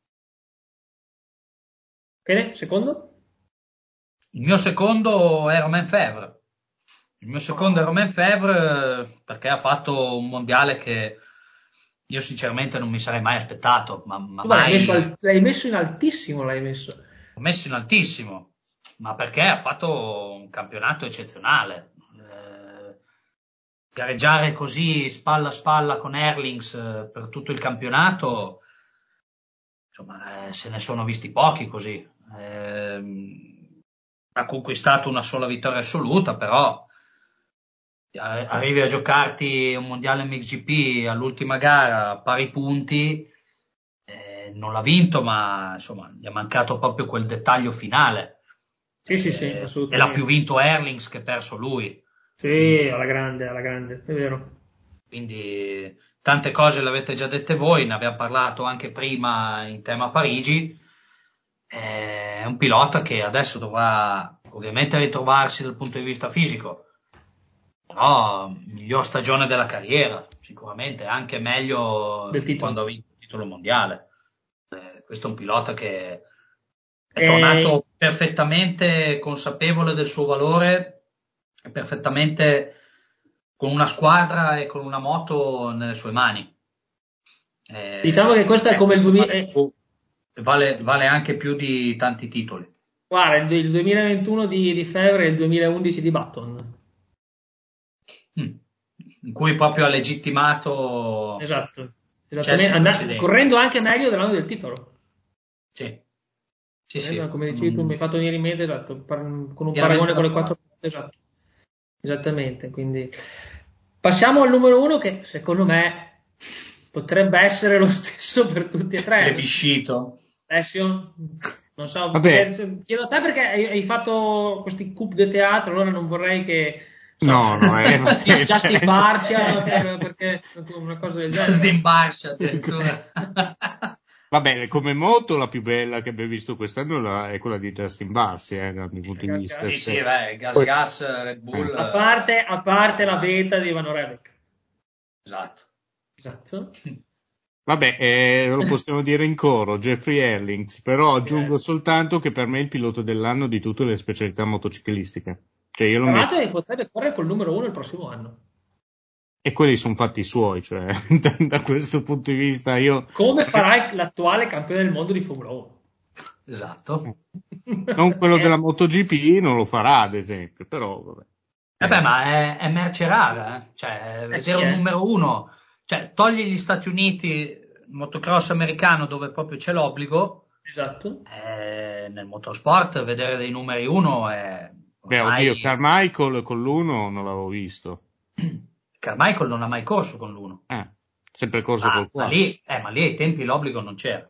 Fede, secondo? Il mio secondo è Romain Fèvre. Il mio secondo è Oh. Romain Fèvre perché ha fatto un mondiale che io sinceramente non mi sarei mai aspettato, ma Tu ma mai l'hai messo in altissimo, l'hai messo. messo in altissimo, ma perché ha fatto un campionato eccezionale. Gareggiare così spalla a spalla con Erlings per tutto il campionato, insomma, se ne sono visti pochi così. Ha conquistato una sola vittoria assoluta, però arrivi a giocarti un mondiale MXGP all'ultima gara a pari punti, non l'ha vinto, ma insomma, gli è mancato proprio quel dettaglio finale. Sì, sì, sì, E l'ha più assolutamente. vinto Erlings che perso lui. Sì, Quindi alla grande, è vero. Quindi tante cose le avete già dette voi, ne abbiamo parlato anche prima in tema Parigi. È un pilota che adesso dovrà ovviamente ritrovarsi dal punto di vista fisico, però miglior stagione della carriera, sicuramente, anche meglio Del di quando titolo. ha vinto il titolo mondiale. Questo è un pilota che è E, tornato perfettamente consapevole del suo valore, e perfettamente con una squadra e con una moto nelle sue mani. diciamo che questo è come il Questo 2000. vale anche più di tanti titoli. Guarda, il 2021 di Febbre e il 2011 di Button. Mm. In cui proprio ha legittimato Esatto, esattamente. successi precedenti. Correndo anche meglio dell'anno del titolo. Sì, sì, Correndo, sì, come dicevi tu, mi sono hai fatto venire in mente, esatto, con un paragone pienamente con le quattro d'accordo. porte, esatto. Esattamente, quindi passiamo al numero 1 che secondo me potrebbe essere lo stesso per tutti e tre. Plebiscito. Alessio? Non so, Vabbè. chiedo a te perché hai fatto questi coup de teatro, allora non vorrei che No, Justin Barcia perché una cosa del genere. Justin Barcia addirittura. Vabbè, come moto la più bella che abbiamo visto quest'anno è quella di Justin Barcia, dal mio punto di vista. Sì, gas, Red Bull. A parte la beta di Van Rebek. Esatto. Vabbè, lo possiamo dire in coro, Jeffrey Erlings, però aggiungo soltanto che per me è il pilota dell'anno di tutte le specialità motociclistiche. Cioè io lo Tra l'altro potrebbe correre col numero 1 il prossimo anno. E quelli sono fatti suoi, cioè da questo punto di vista io... Come farà l'attuale campione del mondo di Formula 1? Esatto. Non quello della MotoGP non lo farà, ad esempio, però vabbè. Vabbè, ma è merce rara, cioè vedere un numero 1, cioè togli gli Stati Uniti, il motocross americano dove proprio c'è l'obbligo. Esatto. Nel motorsport vedere dei numeri 1 è... Beh, oddio, Carmichael con l'1 non l'avevo visto. Carmichael non ha mai corso con l'1. Sempre corso col 4. Ma lì ai tempi l'obbligo non c'era.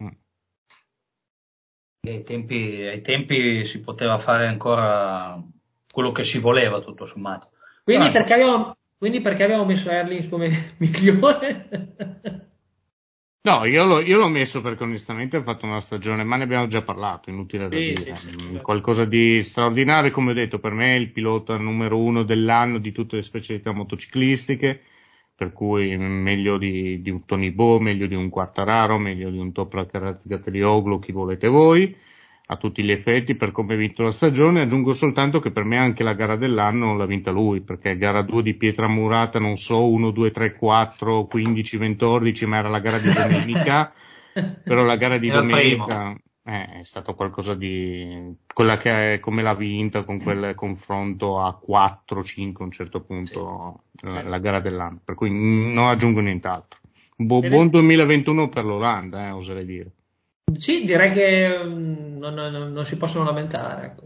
Ai tempi si poteva fare ancora quello che si voleva, tutto sommato. Quindi perché abbiamo messo Erlings come migliore? No, io l'ho messo perché onestamente ha fatto una stagione, ma ne abbiamo già parlato, inutile da dire. Qualcosa di straordinario, come ho detto, per me è il pilota numero 1 dell'anno di tutte le specialità motociclistiche, per cui meglio di un Tony Bow, meglio di un Quartararo, meglio di un Toprak Razgatlioglu, chi volete voi, a tutti gli effetti, per come ha vinto la stagione. Aggiungo soltanto che per me anche la gara dell'anno l'ha vinta lui, perché gara 2 di Pietra Murata, non so, 1, 2, 3, 4, 15, 14, ma era la gara di domenica, però la gara di domenica è stato qualcosa di... quella che è come l'ha vinta con quel confronto a 4-5 a un certo punto, la gara dell'anno, per cui non aggiungo nient'altro. Buon 2021 per l'Olanda, oserei dire. Sì, direi che non si possono lamentare. Ecco.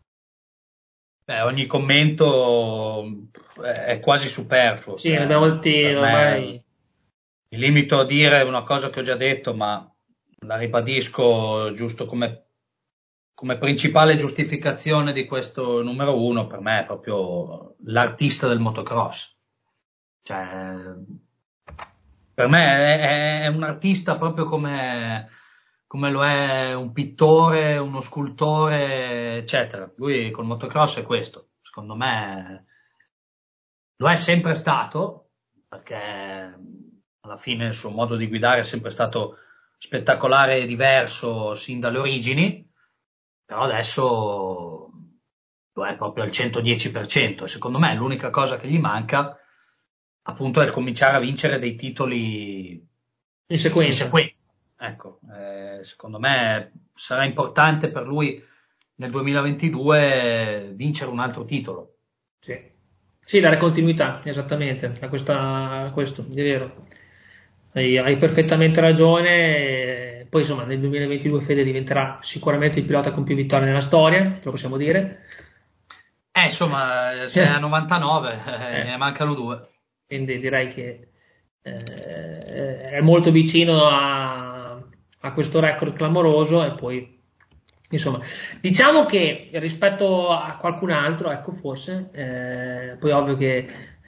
Ogni commento è quasi superfluo. Sì, ormai. Mi limito a dire una cosa che ho già detto, ma la ribadisco giusto come principale giustificazione di questo numero 1, per me è proprio l'artista del motocross. Cioè, per me è un artista proprio come lo è un pittore, uno scultore, eccetera. Lui col motocross è questo. Secondo me lo è sempre stato, perché alla fine il suo modo di guidare è sempre stato spettacolare e diverso sin dalle origini, però adesso lo è proprio al 110%. Secondo me l'unica cosa che gli manca appunto è il cominciare a vincere dei titoli in sequenza. Ecco, secondo me sarà importante per lui nel 2022 vincere un altro titolo. Sì, dare continuità, esattamente, a questo, è vero. Hai perfettamente ragione. Poi insomma nel 2022 Fede diventerà sicuramente il pilota con più vittorie nella storia, lo possiamo dire. Insomma, se è a 99 ne mancano 2. Quindi direi che è molto vicino a questo record clamoroso. E poi insomma diciamo che rispetto a qualcun altro, ecco, forse poi ovvio che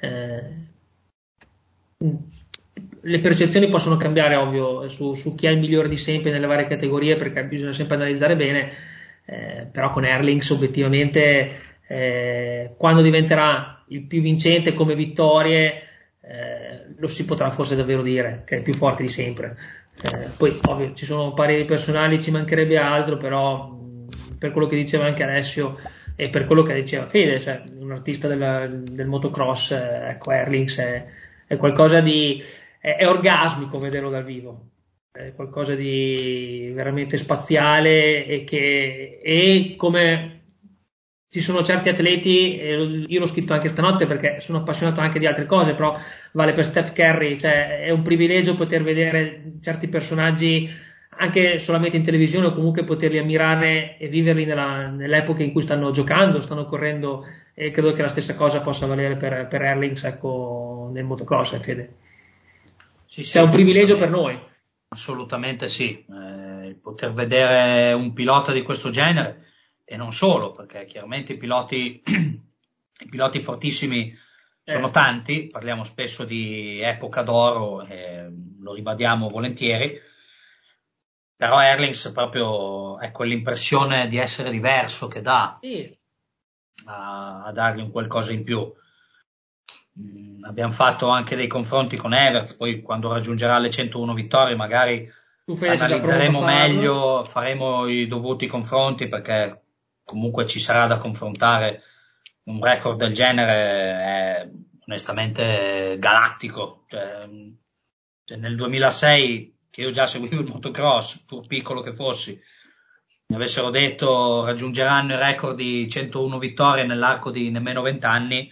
le percezioni possono cambiare, ovvio, su chi è il migliore di sempre nelle varie categorie, perché bisogna sempre analizzare bene, però con Erlings obiettivamente quando diventerà il più vincente come vittorie lo si potrà forse davvero dire che è il più forte di sempre. Poi ovvio ci sono pareri personali, ci mancherebbe altro, però per quello che diceva anche Alessio e per quello che diceva Fede, cioè un artista del motocross, ecco, Erlings è qualcosa di è orgasmico vederlo dal vivo, è qualcosa di veramente spaziale e come ci sono certi atleti, io l'ho scritto anche stanotte perché sono appassionato anche di altre cose, però vale per Steph Curry, cioè è un privilegio poter vedere certi personaggi anche solamente in televisione o comunque poterli ammirare e viverli nell'epoca in cui stanno giocando, stanno correndo e credo che la stessa cosa possa valere per Erlings, ecco, nel motocross, Fede. Sì, C'è un privilegio per noi. Assolutamente sì, poter vedere un pilota di questo genere, e non solo, perché chiaramente i piloti fortissimi sono tanti, parliamo spesso di epoca d'oro, lo ribadiamo volentieri, però Erlings proprio è quell'impressione di essere diverso che dà, Sì. a dargli un qualcosa in più. Abbiamo fatto anche dei confronti con Everts, poi quando raggiungerà le 101 vittorie magari Tu, Fede, sei già pronto a analizzeremo farlo? meglio, faremo i dovuti confronti, perché comunque ci sarà da confrontare. Un record del genere è onestamente galattico. Cioè nel 2006, che io già seguivo il motocross, pur piccolo che fossi, mi avessero detto raggiungeranno il record di 101 vittorie nell'arco di nemmeno 20 anni,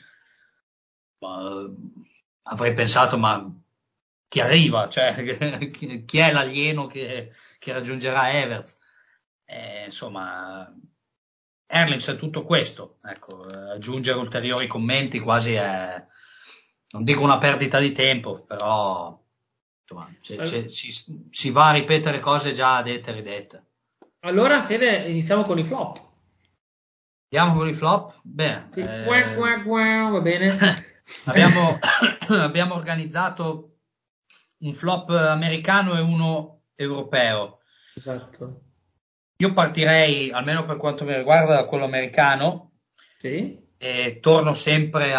avrei pensato, ma chi arriva? Cioè, chi è l'alieno che raggiungerà Everts? Insomma, Erlings è tutto questo. Ecco, aggiungere ulteriori commenti quasi è, non dico una perdita di tempo, però insomma, si va a ripetere cose già dette e ridette. Allora, Fede, iniziamo con i flop. Andiamo con i flop? Bene. Sì. Va bene. Abbiamo organizzato un flop americano e uno europeo. Esatto. Io partirei, almeno per quanto mi riguarda, da quello americano, Sì. e torno sempre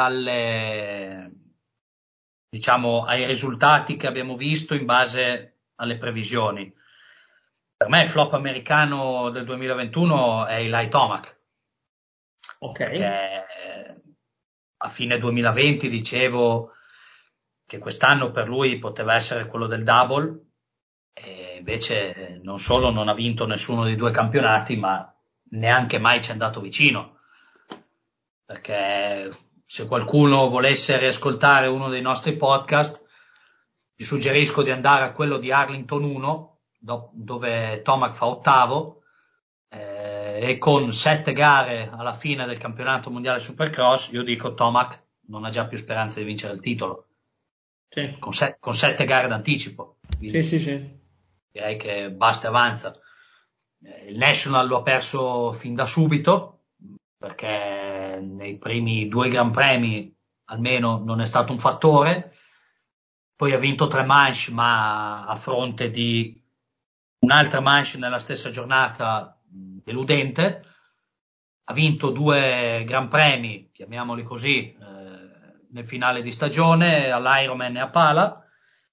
diciamo, ai risultati che abbiamo visto in base alle previsioni. Per me il flop americano del 2021 è Eli Tomac, Ok. perché a fine 2020 dicevo che quest'anno per lui poteva essere quello del double, e invece non solo non ha vinto nessuno dei due campionati, ma neanche mai ci è andato vicino. Perché se qualcuno volesse riascoltare uno dei nostri podcast, vi suggerisco di andare a quello di Arlington 1, dove Tomac fa ottavo, e con 7 gare alla fine del campionato mondiale Supercross, io dico Tomac non ha già più speranza di vincere il titolo. Sì. Con 7 gare d'anticipo. Sì, Quindi sì, sì. direi che basta e avanza. Il National lo ha perso fin da subito, perché nei primi 2 Gran Premi almeno non è stato un fattore. Poi ha vinto 3 manche, ma a fronte di un'altra manche nella stessa giornata deludente. Ha vinto 2 Gran Premi, chiamiamoli così, nel finale di stagione, all'Ironman e a pala,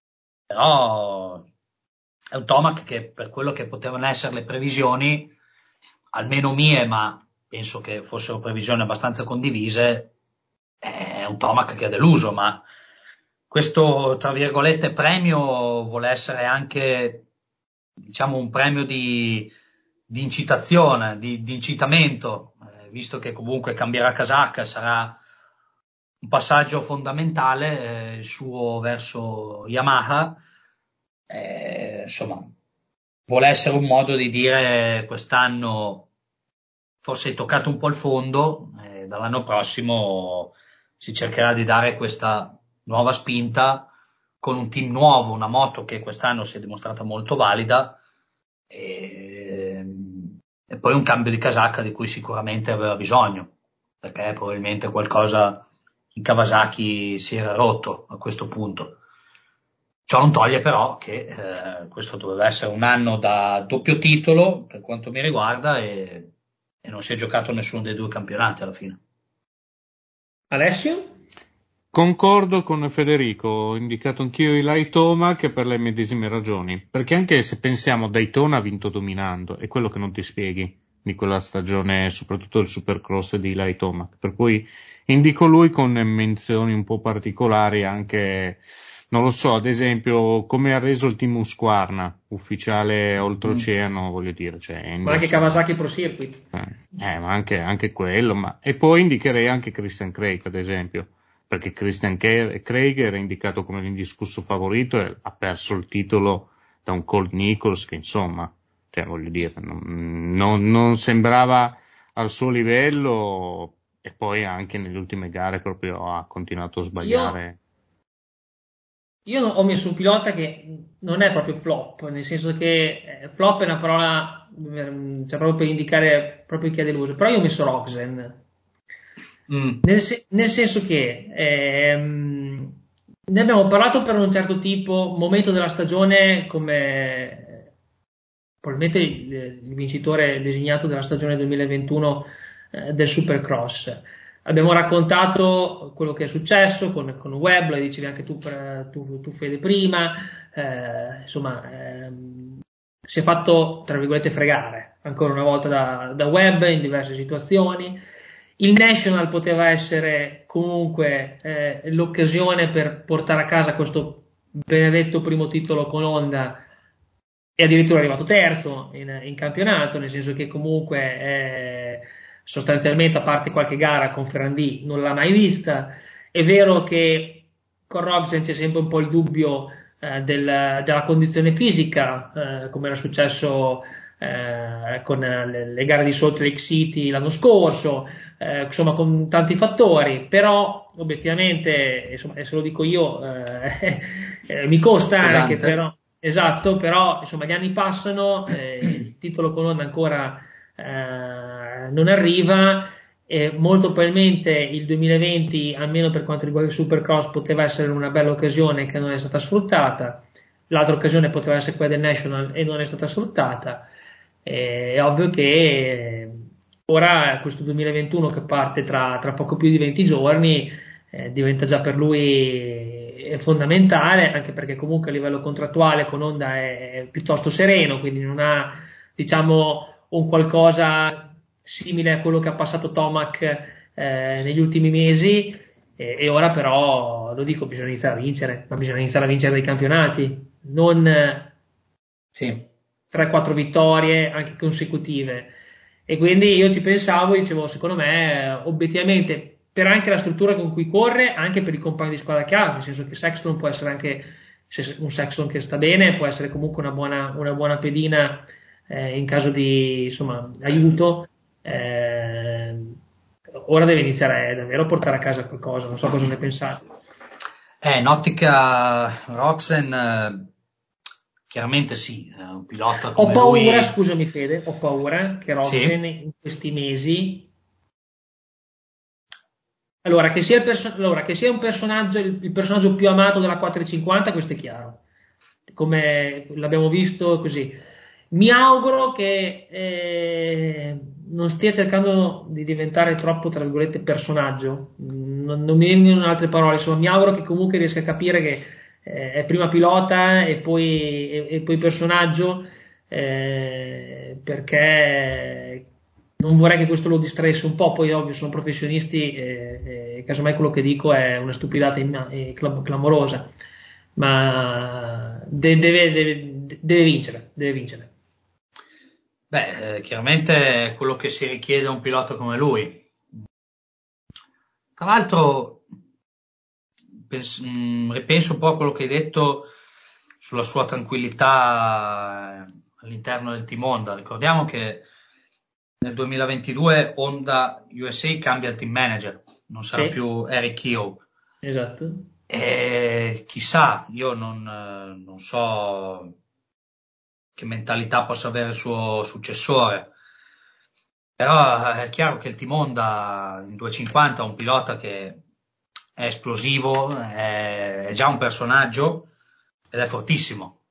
però è un Tomac che, per quello che potevano essere le previsioni, almeno mie, ma penso che fossero previsioni abbastanza condivise, è un Tomac che ha deluso. Ma questo, tra virgolette, premio vuole essere anche, diciamo, un premio di incitazione, di incitamento, visto che comunque cambierà casacca, sarà un passaggio fondamentale, il suo verso Yamaha. Insomma, vuole essere un modo di dire quest'anno forse hai toccato un po' il fondo, dall'anno prossimo si cercherà di dare questa nuova spinta con un team nuovo, una moto che quest'anno si è dimostrata molto valida, e poi un cambio di casacca di cui sicuramente aveva bisogno, perché probabilmente qualcosa in Kawasaki si era rotto a questo punto. Ciò non toglie però che questo doveva essere un anno da doppio titolo per quanto mi riguarda, e non si è giocato nessuno dei due campionati alla fine. Alessio? Concordo con Federico, ho indicato anch'io Eli Tomac per le medesime ragioni, perché anche se pensiamo Daytona ha vinto dominando, è quello che non ti spieghi di quella stagione, soprattutto il Supercross di Eli Tomac, per cui indico lui con menzioni un po' particolari anche, non lo so, ad esempio come ha reso il team Husqvarna, ufficiale oltreoceano, voglio dire, cioè, Ma anche Kawasaki Pro Circuit. ma anche quello, e poi indicherei anche Christian Craig, ad esempio, perché Christian Craig era indicato come l'indiscusso favorito e ha perso il titolo da un Colt Nichols che, insomma, cioè, voglio dire, non sembrava al suo livello, e poi anche nelle ultime gare proprio ha continuato a sbagliare. Io ho messo un pilota che non è proprio flop, nel senso che flop è una parola cioè proprio per indicare proprio chi è deluso, però io ho messo Roxen, nel senso che ne abbiamo parlato per un certo tipo, momento della stagione come probabilmente il vincitore designato della stagione 2021 del Supercross. Abbiamo raccontato quello che è successo con Webb, lo dicevi anche tu, tu Fede prima, si è fatto, tra virgolette, fregare ancora una volta da Webb in diverse situazioni. Il National poteva essere comunque l'occasione per portare a casa questo benedetto primo titolo con Honda, e addirittura è arrivato terzo in campionato, nel senso che comunque sostanzialmente, a parte qualche gara con Ferrandì, non l'ha mai vista. È vero che con Robson c'è sempre un po' il dubbio della condizione fisica, come era successo con le gare di Salt Lake City l'anno scorso, insomma con tanti fattori, però obiettivamente, insomma, e se lo dico io, mi costa anche, però, esatto, però insomma gli anni passano, il titolo con Honda ancora non arriva. Molto probabilmente il 2020, almeno per quanto riguarda il Supercross, poteva essere una bella occasione che non è stata sfruttata. L'altra occasione poteva essere quella del National e non è stata sfruttata. È ovvio che ora questo 2021 che parte tra poco più di 20 giorni diventa già per lui fondamentale, anche perché comunque a livello contrattuale con Honda è piuttosto sereno, quindi non ha, diciamo, un qualcosa simile a quello che ha passato Tomac negli ultimi mesi, e ora però, lo dico, bisogna iniziare a vincere, ma bisogna iniziare a vincere dei campionati, non 3-4 vittorie anche consecutive. E quindi io ci pensavo, dicevo, secondo me obiettivamente, per anche la struttura con cui corre, anche per il compagno di squadra che ha, nel senso che Sexton può essere anche, se un Sexton che sta bene, può essere comunque una buona pedina in caso di, insomma, aiuto. Ora deve iniziare davvero a portare a casa qualcosa, non so cosa ne pensate. In ottica Roxen, chiaramente sì, è un pilota come ho paura, lui. Scusami Fede, ho paura che Roxen in questi mesi, allora che sia, un personaggio, il personaggio più amato della 450, questo è chiaro, come l'abbiamo visto così. Mi auguro che non stia cercando di diventare troppo, tra virgolette, personaggio. Non mi vengono altre parole, insomma, mi auguro che comunque riesca a capire che è prima pilota e poi personaggio, perché non vorrei che questo lo distraesse un po'. Poi ovvio sono professionisti e casomai quello che dico è una stupidata clamorosa, ma deve vincere. Beh, chiaramente è quello che si richiede a un pilota come lui. Tra l'altro, ripenso un po' a quello che hai detto sulla sua tranquillità all'interno del team Honda. Ricordiamo che nel 2022 Honda USA cambia il team manager, non sarà più Eric Keogh. Esatto. E chissà, io non so che mentalità possa avere il suo successore, però è chiaro che il team Honda in 250 ha un pilota che è esplosivo, è già un personaggio ed è fortissimo.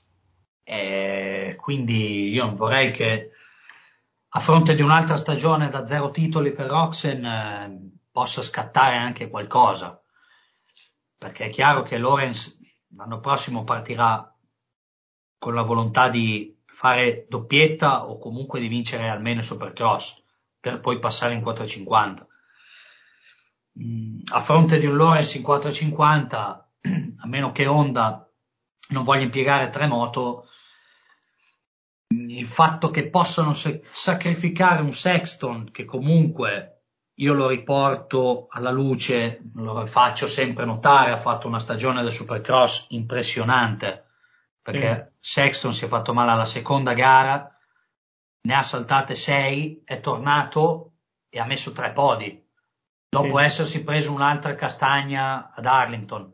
E quindi io non vorrei che a fronte di un'altra stagione da 0 titoli per Roxen possa scattare anche qualcosa, perché è chiaro che Lorenz l'anno prossimo partirà con la volontà di fare doppietta o comunque di vincere almeno il Supercross per poi passare in 450. A fronte di un Lorenz in 450, a meno che Honda non voglia impiegare 3 moto, il fatto che possano sacrificare un Sexton, che comunque io lo riporto alla luce, lo faccio sempre notare, ha fatto una stagione del Supercross impressionante, perché Sexton si è fatto male alla seconda gara, ne ha saltate 6, è tornato e ha messo 3 podi. dopo essersi preso un'altra castagna ad Arlington.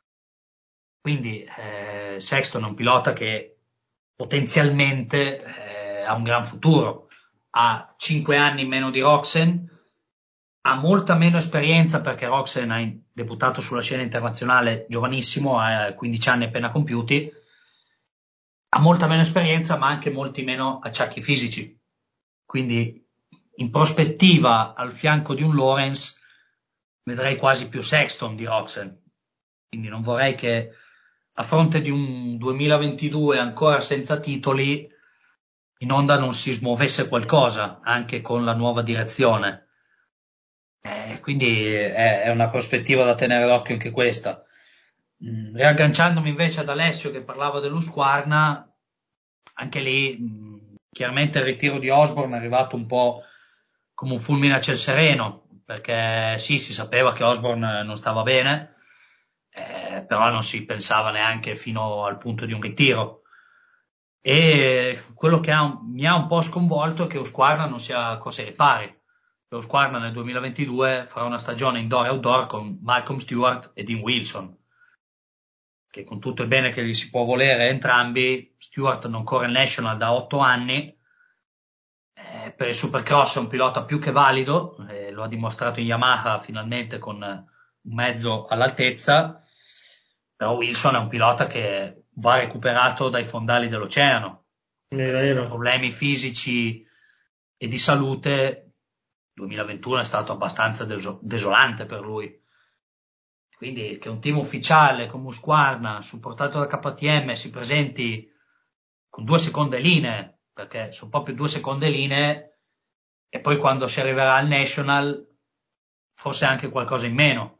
Quindi Sexton è un pilota che potenzialmente ha un gran futuro, ha 5 anni in meno di Roczen, ha molta meno esperienza perché Roczen ha debuttato sulla scena internazionale giovanissimo, ha 15 anni appena compiuti, ha molta meno esperienza ma anche molti meno acciacchi fisici. Quindi in prospettiva al fianco di un Lawrence vedrei quasi più Sexton di Roczen. Quindi non vorrei che a fronte di un 2022 ancora senza titoli in Honda non si smuovesse qualcosa anche con la nuova direzione. Quindi è una prospettiva da tenere d'occhio anche questa. Riagganciandomi invece ad Alessio che parlava dell'Husqvarna, anche lì chiaramente il ritiro di Osborne è arrivato un po' come un fulmine a ciel sereno, perché sì, si sapeva che Osborne non stava bene, però non si pensava neanche fino al punto di un ritiro. E quello che mi ha un po' sconvolto è che Husqvarna non sia cose ai pari. Husqvarna nel 2022 farà una stagione indoor e outdoor con Malcolm Stewart e Dean Wilson, che con tutto il bene che gli si può volere entrambi, Stewart non corre il National da 8 anni, per il Supercross è un pilota più che valido, lo ha dimostrato in Yamaha finalmente con un mezzo all'altezza, però Wilson è un pilota che va recuperato dai fondali dell'oceano, per problemi fisici e di salute. 2021 è stato abbastanza desolante per lui. Quindi che un team ufficiale come Husqvarna, supportato da KTM, si presenti con 2 seconde linee, perché sono proprio 2 seconde linee, e poi quando si arriverà al National forse anche qualcosa in meno.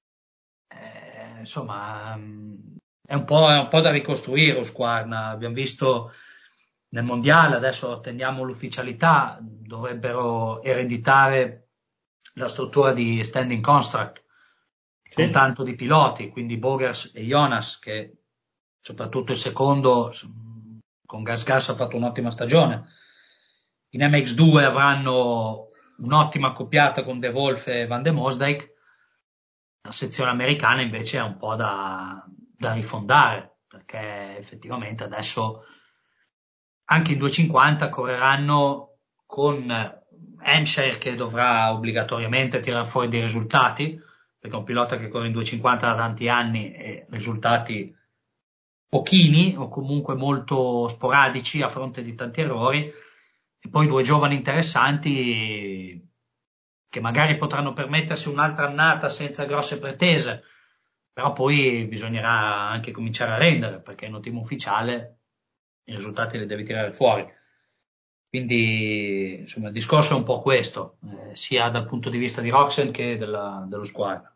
Insomma, è un po' da ricostruire Husqvarna. Abbiamo visto nel mondiale, adesso attendiamo l'ufficialità, dovrebbero ereditare la struttura di standing construct con tanto di piloti, quindi Bogers e Jonas, che soprattutto il secondo con Gas ha fatto un'ottima stagione. In MX2 avranno un'ottima accoppiata con De Wolf e Van de Mosdijk. La sezione americana invece è un po' da rifondare, perché effettivamente adesso anche in 250 correranno con Hampshire che dovrà obbligatoriamente tirare fuori dei risultati, perché è un pilota che corre in 250 da tanti anni e risultati pochini o comunque molto sporadici a fronte di tanti errori, e poi 2 giovani interessanti che magari potranno permettersi un'altra annata senza grosse pretese, però poi bisognerà anche cominciare a rendere, perché in un team ufficiale i risultati li devi tirare fuori. Quindi insomma il discorso è un po' questo, sia dal punto di vista di Roczen che dello Husqvarna.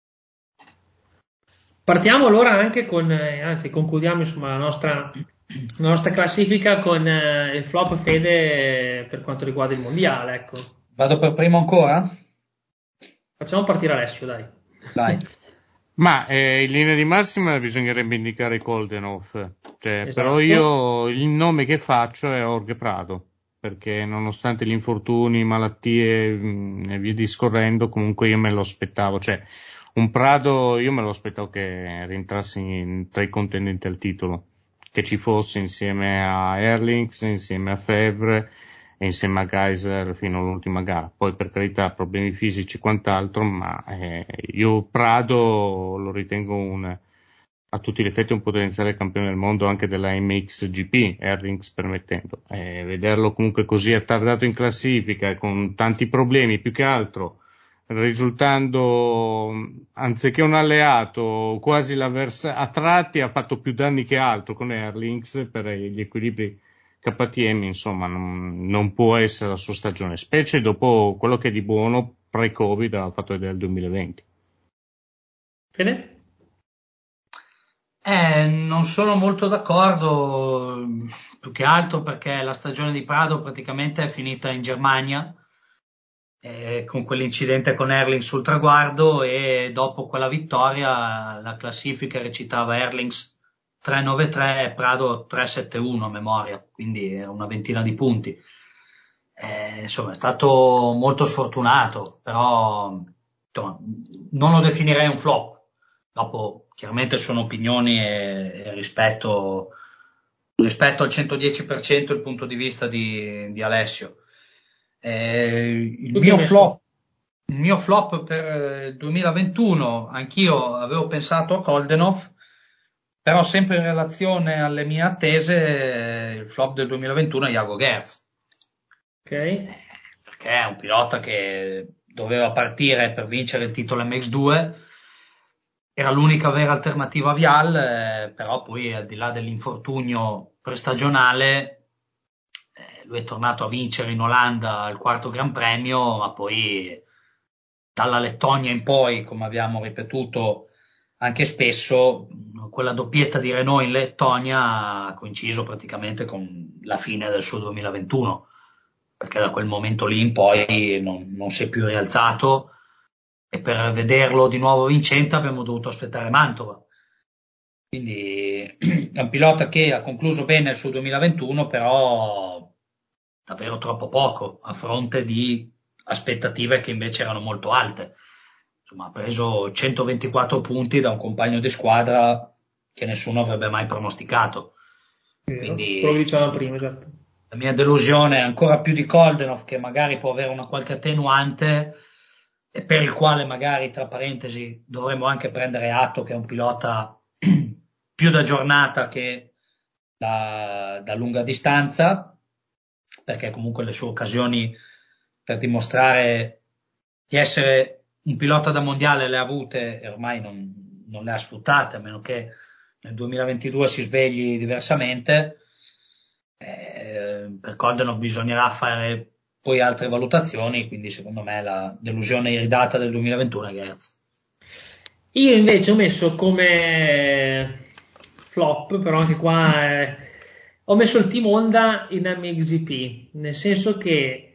Partiamo allora anche anzi concludiamo insomma la nostra classifica con il flop Fede per quanto riguarda il mondiale, ecco. Vado per primo ancora? Facciamo partire Alessio, dai. Ma in linea di massima bisognerebbe indicare Koldenhoff, Esatto. Però io il nome che faccio è Jorge Prado, perché nonostante gli infortuni, malattie e via discorrendo, comunque io me lo aspettavo, un Prado io me lo aspettavo che rientrasse tra i contendenti al titolo, che ci fosse insieme a Erlings, insieme a Fevre e insieme a Geiser fino all'ultima gara. Poi per carità problemi fisici e quant'altro, ma io Prado lo ritengo a tutti gli effetti un potenziale campione del mondo anche della MXGP, Erlings permettendo. Vederlo comunque così attardato in classifica e con tanti problemi, più che altro risultando anziché un alleato quasi a tratti ha fatto più danni che altro con Erlings per gli equilibri KTM, insomma non può essere la sua stagione, specie dopo quello che di buono pre-Covid ha fatto vedere il 2020. Fede? Non sono molto d'accordo, più che altro perché la stagione di Prado praticamente è finita in Germania, con quell'incidente con Erlings sul traguardo, e dopo quella vittoria la classifica recitava Erlings 393 e Prado 371 a memoria, quindi una ventina di punti. Insomma è stato molto sfortunato, però insomma, non lo definirei un flop. Dopo, chiaramente sono opinioni e rispetto al 110% il punto di vista di Alessio. Il mio flop per il 2021, anch'io avevo pensato a Koldenov, però sempre in relazione alle mie attese, il flop del 2021 è Jago Gerz. Ok. Perché è un pilota che doveva partire per vincere il titolo MX2, era l'unica vera alternativa a Vial, però poi al di là dell'infortunio prestagionale, lui è tornato a vincere in Olanda al quarto Gran Premio, ma poi dalla Lettonia in poi, come abbiamo ripetuto anche spesso, quella doppietta di Renault in Lettonia ha coinciso praticamente con la fine del suo 2021, perché da quel momento lì in poi non si è più rialzato, e per vederlo di nuovo vincente abbiamo dovuto aspettare Mantova. Quindi è un pilota che ha concluso bene il suo 2021, però davvero troppo poco a fronte di aspettative che invece erano molto alte. Insomma, ha preso 124 punti da un compagno di squadra che nessuno avrebbe mai pronosticato. Quindi quello che dicevamo prima, esatto. La mia delusione è ancora più di Koldenov, che magari può avere una qualche attenuante e per il quale magari, tra parentesi, dovremmo anche prendere atto che è un pilota più da giornata che da lunga distanza, perché comunque le sue occasioni per dimostrare di essere un pilota da mondiale le ha avute e ormai non le ha sfruttate, a meno che nel 2022 si svegli diversamente. Per Koldenov bisognerà fare poi altre valutazioni, quindi secondo me la delusione iridata del 2021 è Gerz. Io invece ho messo come flop, però anche qua ho messo il team Honda in MXGP, nel senso che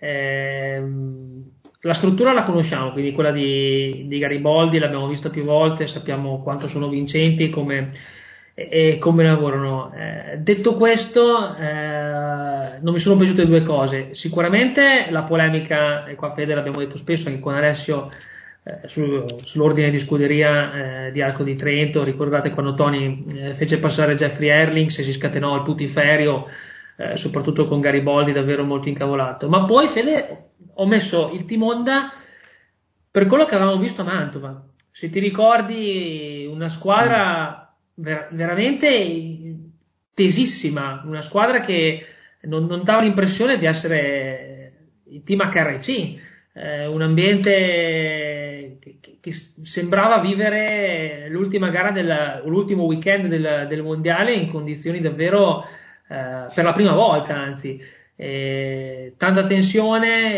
la struttura la conosciamo, quindi quella di Gariboldi l'abbiamo vista più volte, sappiamo quanto sono vincenti e come lavorano. Detto questo, non mi sono piaciute due cose. Sicuramente la polemica, e qua Fede l'abbiamo detto spesso anche con Alessio, sull'ordine di scuderia di Arco di Trento. Ricordate quando Tony fece passare Jeffrey Erlings e si scatenò il putiferio, soprattutto con Gariboldi davvero molto incavolato. Ma poi, Fede, ho messo il team Honda per quello che avevamo visto a Mantova. Se ti ricordi, una squadra veramente tesissima, una squadra che non dava l'impressione di essere il team HRC, un ambiente che sembrava vivere l'ultima gara l'ultimo weekend del mondiale in condizioni davvero per la prima volta, anzi, tanta tensione,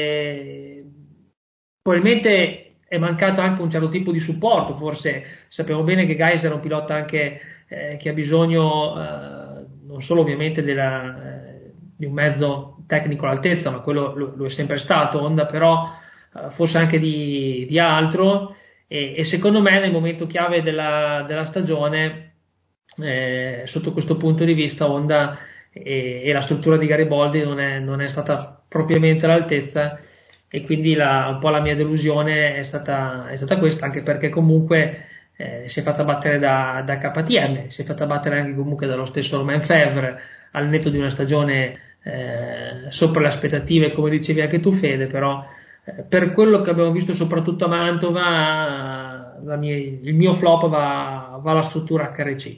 probabilmente è mancato anche un certo tipo di supporto. Forse sappiamo bene che Geiser è un pilota anche che ha bisogno non solo ovviamente di un mezzo tecnico all'altezza, ma quello lo è sempre stato Honda, però forse anche di altro, e secondo me nel momento chiave della stagione, sotto questo punto di vista Honda e la struttura di Gariboldi non è stata propriamente all'altezza, e quindi un po' la mia delusione è stata questa, anche perché comunque si è fatta battere da KTM, si è fatta battere anche comunque dallo stesso Romain Febvre, al netto di una stagione sopra le aspettative, come dicevi anche tu Fede, però per quello che abbiamo visto soprattutto a Mantova, il mio flop va alla struttura HRC.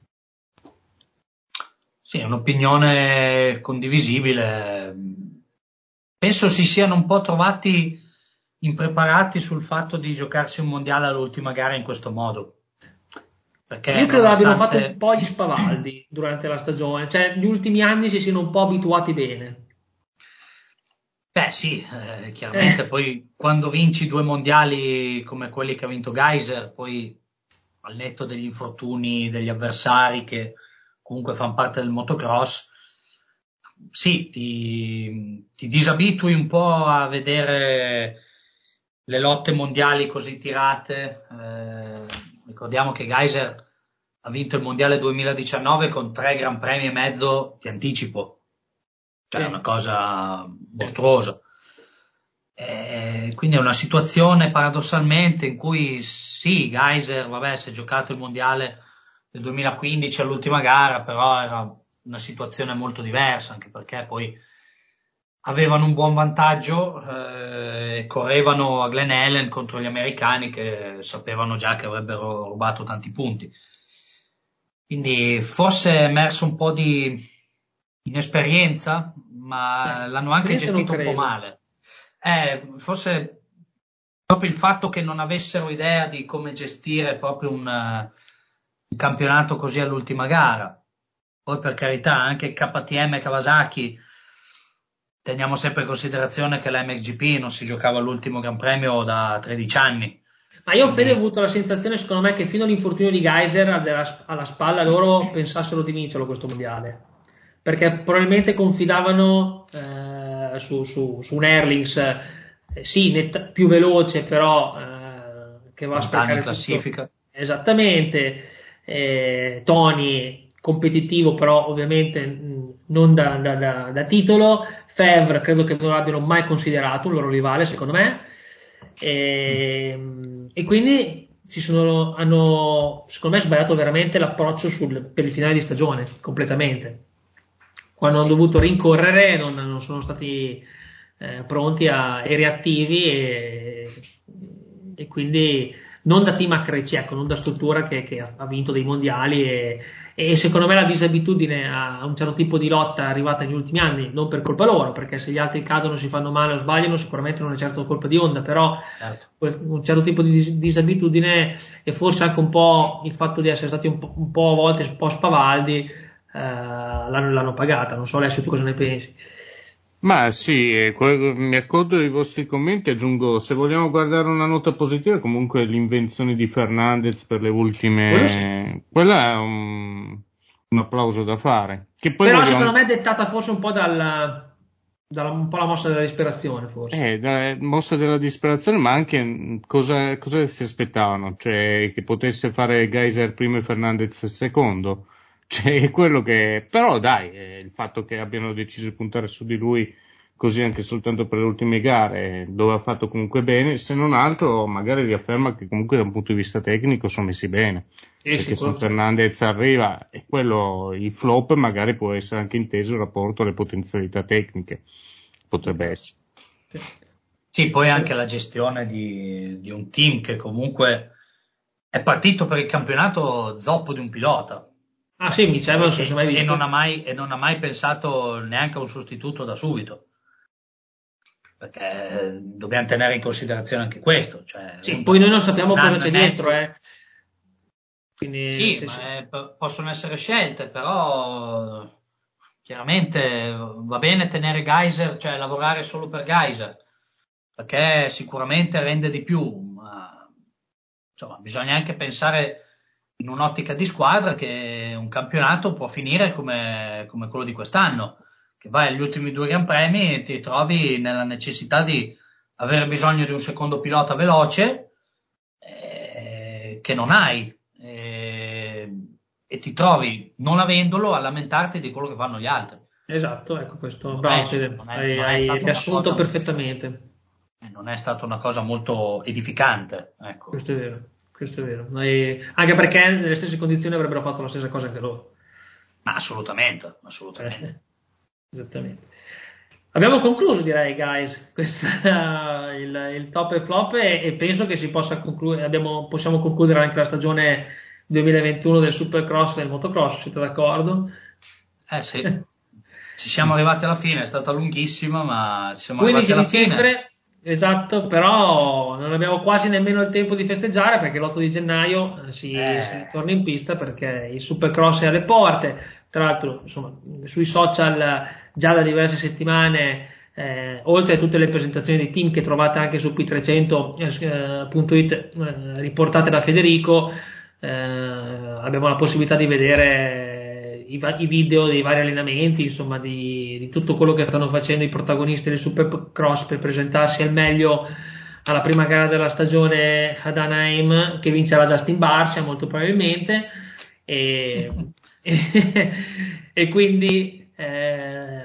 Sì, è un'opinione condivisibile. Penso si siano un po' trovati impreparati sul fatto di giocarsi un mondiale all'ultima gara in questo modo. Perché io credo abbiano fatto un po' gli spavaldi durante la stagione, cioè gli ultimi anni si siano un po' abituati bene. Beh sì, chiaramente poi quando vinci due mondiali come quelli che ha vinto Geiser, poi al netto degli infortuni degli avversari che comunque fanno parte del motocross, sì, ti disabitui un po' a vedere le lotte mondiali così tirate. Ricordiamo che Geiser ha vinto il mondiale 2019 con 3 Gran Premi e mezzo di anticipo, cioè è una cosa mostruosa. Quindi è una situazione paradossalmente in cui sì, Geyser, vabbè, si è giocato il mondiale del 2015 all'ultima gara, però era una situazione molto diversa, anche perché poi avevano un buon vantaggio, correvano a Glen Helen contro gli americani che sapevano già che avrebbero rubato tanti punti. Quindi forse è emerso un po' di inesperienza, ma l'hanno anche gestito un po' male. Forse proprio il fatto che non avessero idea di come gestire proprio un campionato così all'ultima gara. Poi per carità, anche KTM e Kawasaki, teniamo sempre in considerazione che la MXGP non si giocava l'ultimo Gran Premio da 13 anni. Ma io, Fede, ho avuto la sensazione, secondo me, che fino all'infortunio di Geyser alla spalla loro pensassero di vincerlo questo mondiale, perché probabilmente confidavano su un Erlings, sì, più veloce, però che va a sprecare in classifica. Tutto. Esattamente. Tony competitivo, però ovviamente non da titolo. Favre credo che non l'abbiano mai considerato un loro rivale, secondo me. E quindi hanno secondo me sbagliato veramente l'approccio per il finale di stagione completamente. Quando hanno dovuto rincorrere non sono stati pronti e reattivi e quindi non da team HRC, ecco, non da struttura che ha vinto dei mondiali e secondo me la disabitudine a un certo tipo di lotta è arrivata negli ultimi anni, non per colpa loro, perché se gli altri cadono, si fanno male o sbagliano, sicuramente non è certo colpa di Honda, però un certo tipo di disabitudine e forse anche un po' il fatto di essere stati un po' a volte un po' spavaldi l'hanno pagata. Non so Alessio, tu cosa ne pensi? Ma sì, mi accordo dei vostri commenti, aggiungo, se vogliamo guardare una nota positiva, comunque l'invenzione di Fernandez per le ultime, quella è un applauso da fare. Che poi però secondo me è dettata forse un po' un po' la mossa della disperazione, forse. Dalla mossa della disperazione, ma anche cosa si aspettavano? Cioè, che potesse fare Geyser primo e Fernandez secondo? Cioè, è quello che, però dai, il fatto che abbiano deciso di puntare su di lui così anche soltanto per le ultime gare, dove ha fatto comunque bene, se non altro magari riafferma che comunque da un punto di vista tecnico sono messi bene. Perché se Fernandez arriva e quello, il flop magari può essere anche inteso in rapporto alle potenzialità tecniche. Potrebbe essere. Sì, poi anche la gestione di un team che comunque è partito per il campionato zoppo di un pilota. Ah sì, mi diceva, non so mai visto. E non ha mai pensato neanche a un sostituto da subito. Perché dobbiamo tenere in considerazione anche questo. Cioè, sì, poi noi non sappiamo cosa c'è dietro, Quindi, sì, possono essere scelte, però chiaramente va bene tenere Geyser, cioè lavorare solo per Geyser, perché sicuramente rende di più, ma insomma, bisogna anche pensare in un'ottica di squadra che un campionato può finire come quello di quest'anno, che vai agli ultimi 2 Gran Premi e ti trovi nella necessità di avere bisogno di un secondo pilota veloce che non hai e ti trovi non avendolo a lamentarti di quello che fanno gli altri. Esatto, ecco questo, hai riassunto perfettamente. Non è stata una cosa molto edificante, ecco. Questo è vero. Anche perché nelle stesse condizioni avrebbero fatto la stessa cosa anche loro. Ma assolutamente. Esattamente. Abbiamo concluso, direi, guys, il top e flop e penso che si possa concludere, possiamo concludere anche la stagione 2021 del Supercross e del motocross, siete d'accordo? Sì. Ci siamo arrivati alla fine, è stata lunghissima, ma ci siamo 15 arrivati alla dicembre, fine. Esatto, però non abbiamo quasi nemmeno il tempo di festeggiare perché l'8 di gennaio si torna in pista perché il Supercross è alle porte. Tra l'altro, insomma, sui social già da diverse settimane, oltre a tutte le presentazioni di team che trovate anche su p300.it riportate da Federico, abbiamo la possibilità di vedere i video dei vari allenamenti, insomma, di tutto quello che stanno facendo i protagonisti del Supercross per presentarsi al meglio alla prima gara della stagione ad Anaheim, che vincerà Justin Barcia molto probabilmente e quindi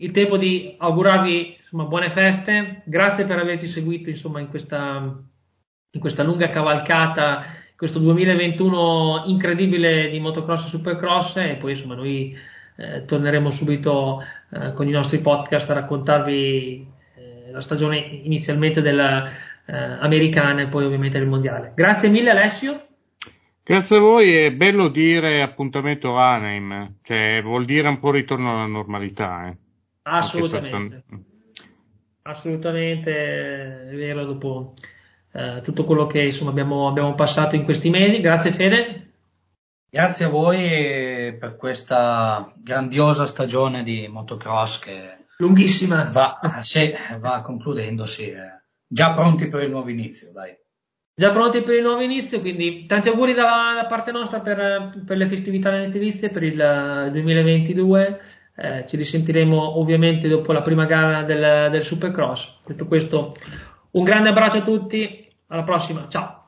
il tempo di augurarvi insomma, buone feste. Grazie per averci seguito insomma, in questa lunga cavalcata, questo 2021 incredibile di motocross e supercross, e poi insomma noi torneremo subito con i nostri podcast a raccontarvi la stagione inizialmente della americana e poi ovviamente del mondiale. Grazie mille Alessio. Grazie a voi, è bello dire appuntamento Anaheim, cioè vuol dire un po' ritorno alla normalità. Assolutamente, assolutamente, è vero, dopo tutto quello che insomma abbiamo passato in questi mesi. Grazie Fede. Grazie a voi per questa grandiosa stagione di motocross che Lunghissima. va concludendosi. Già pronti per il nuovo inizio, dai. Già pronti per il nuovo inizio, quindi tanti auguri da parte nostra per le festività natalizie, per il 2022. Ci risentiremo ovviamente dopo la prima gara del Supercross. Detto questo, un grande abbraccio a tutti, alla prossima, ciao!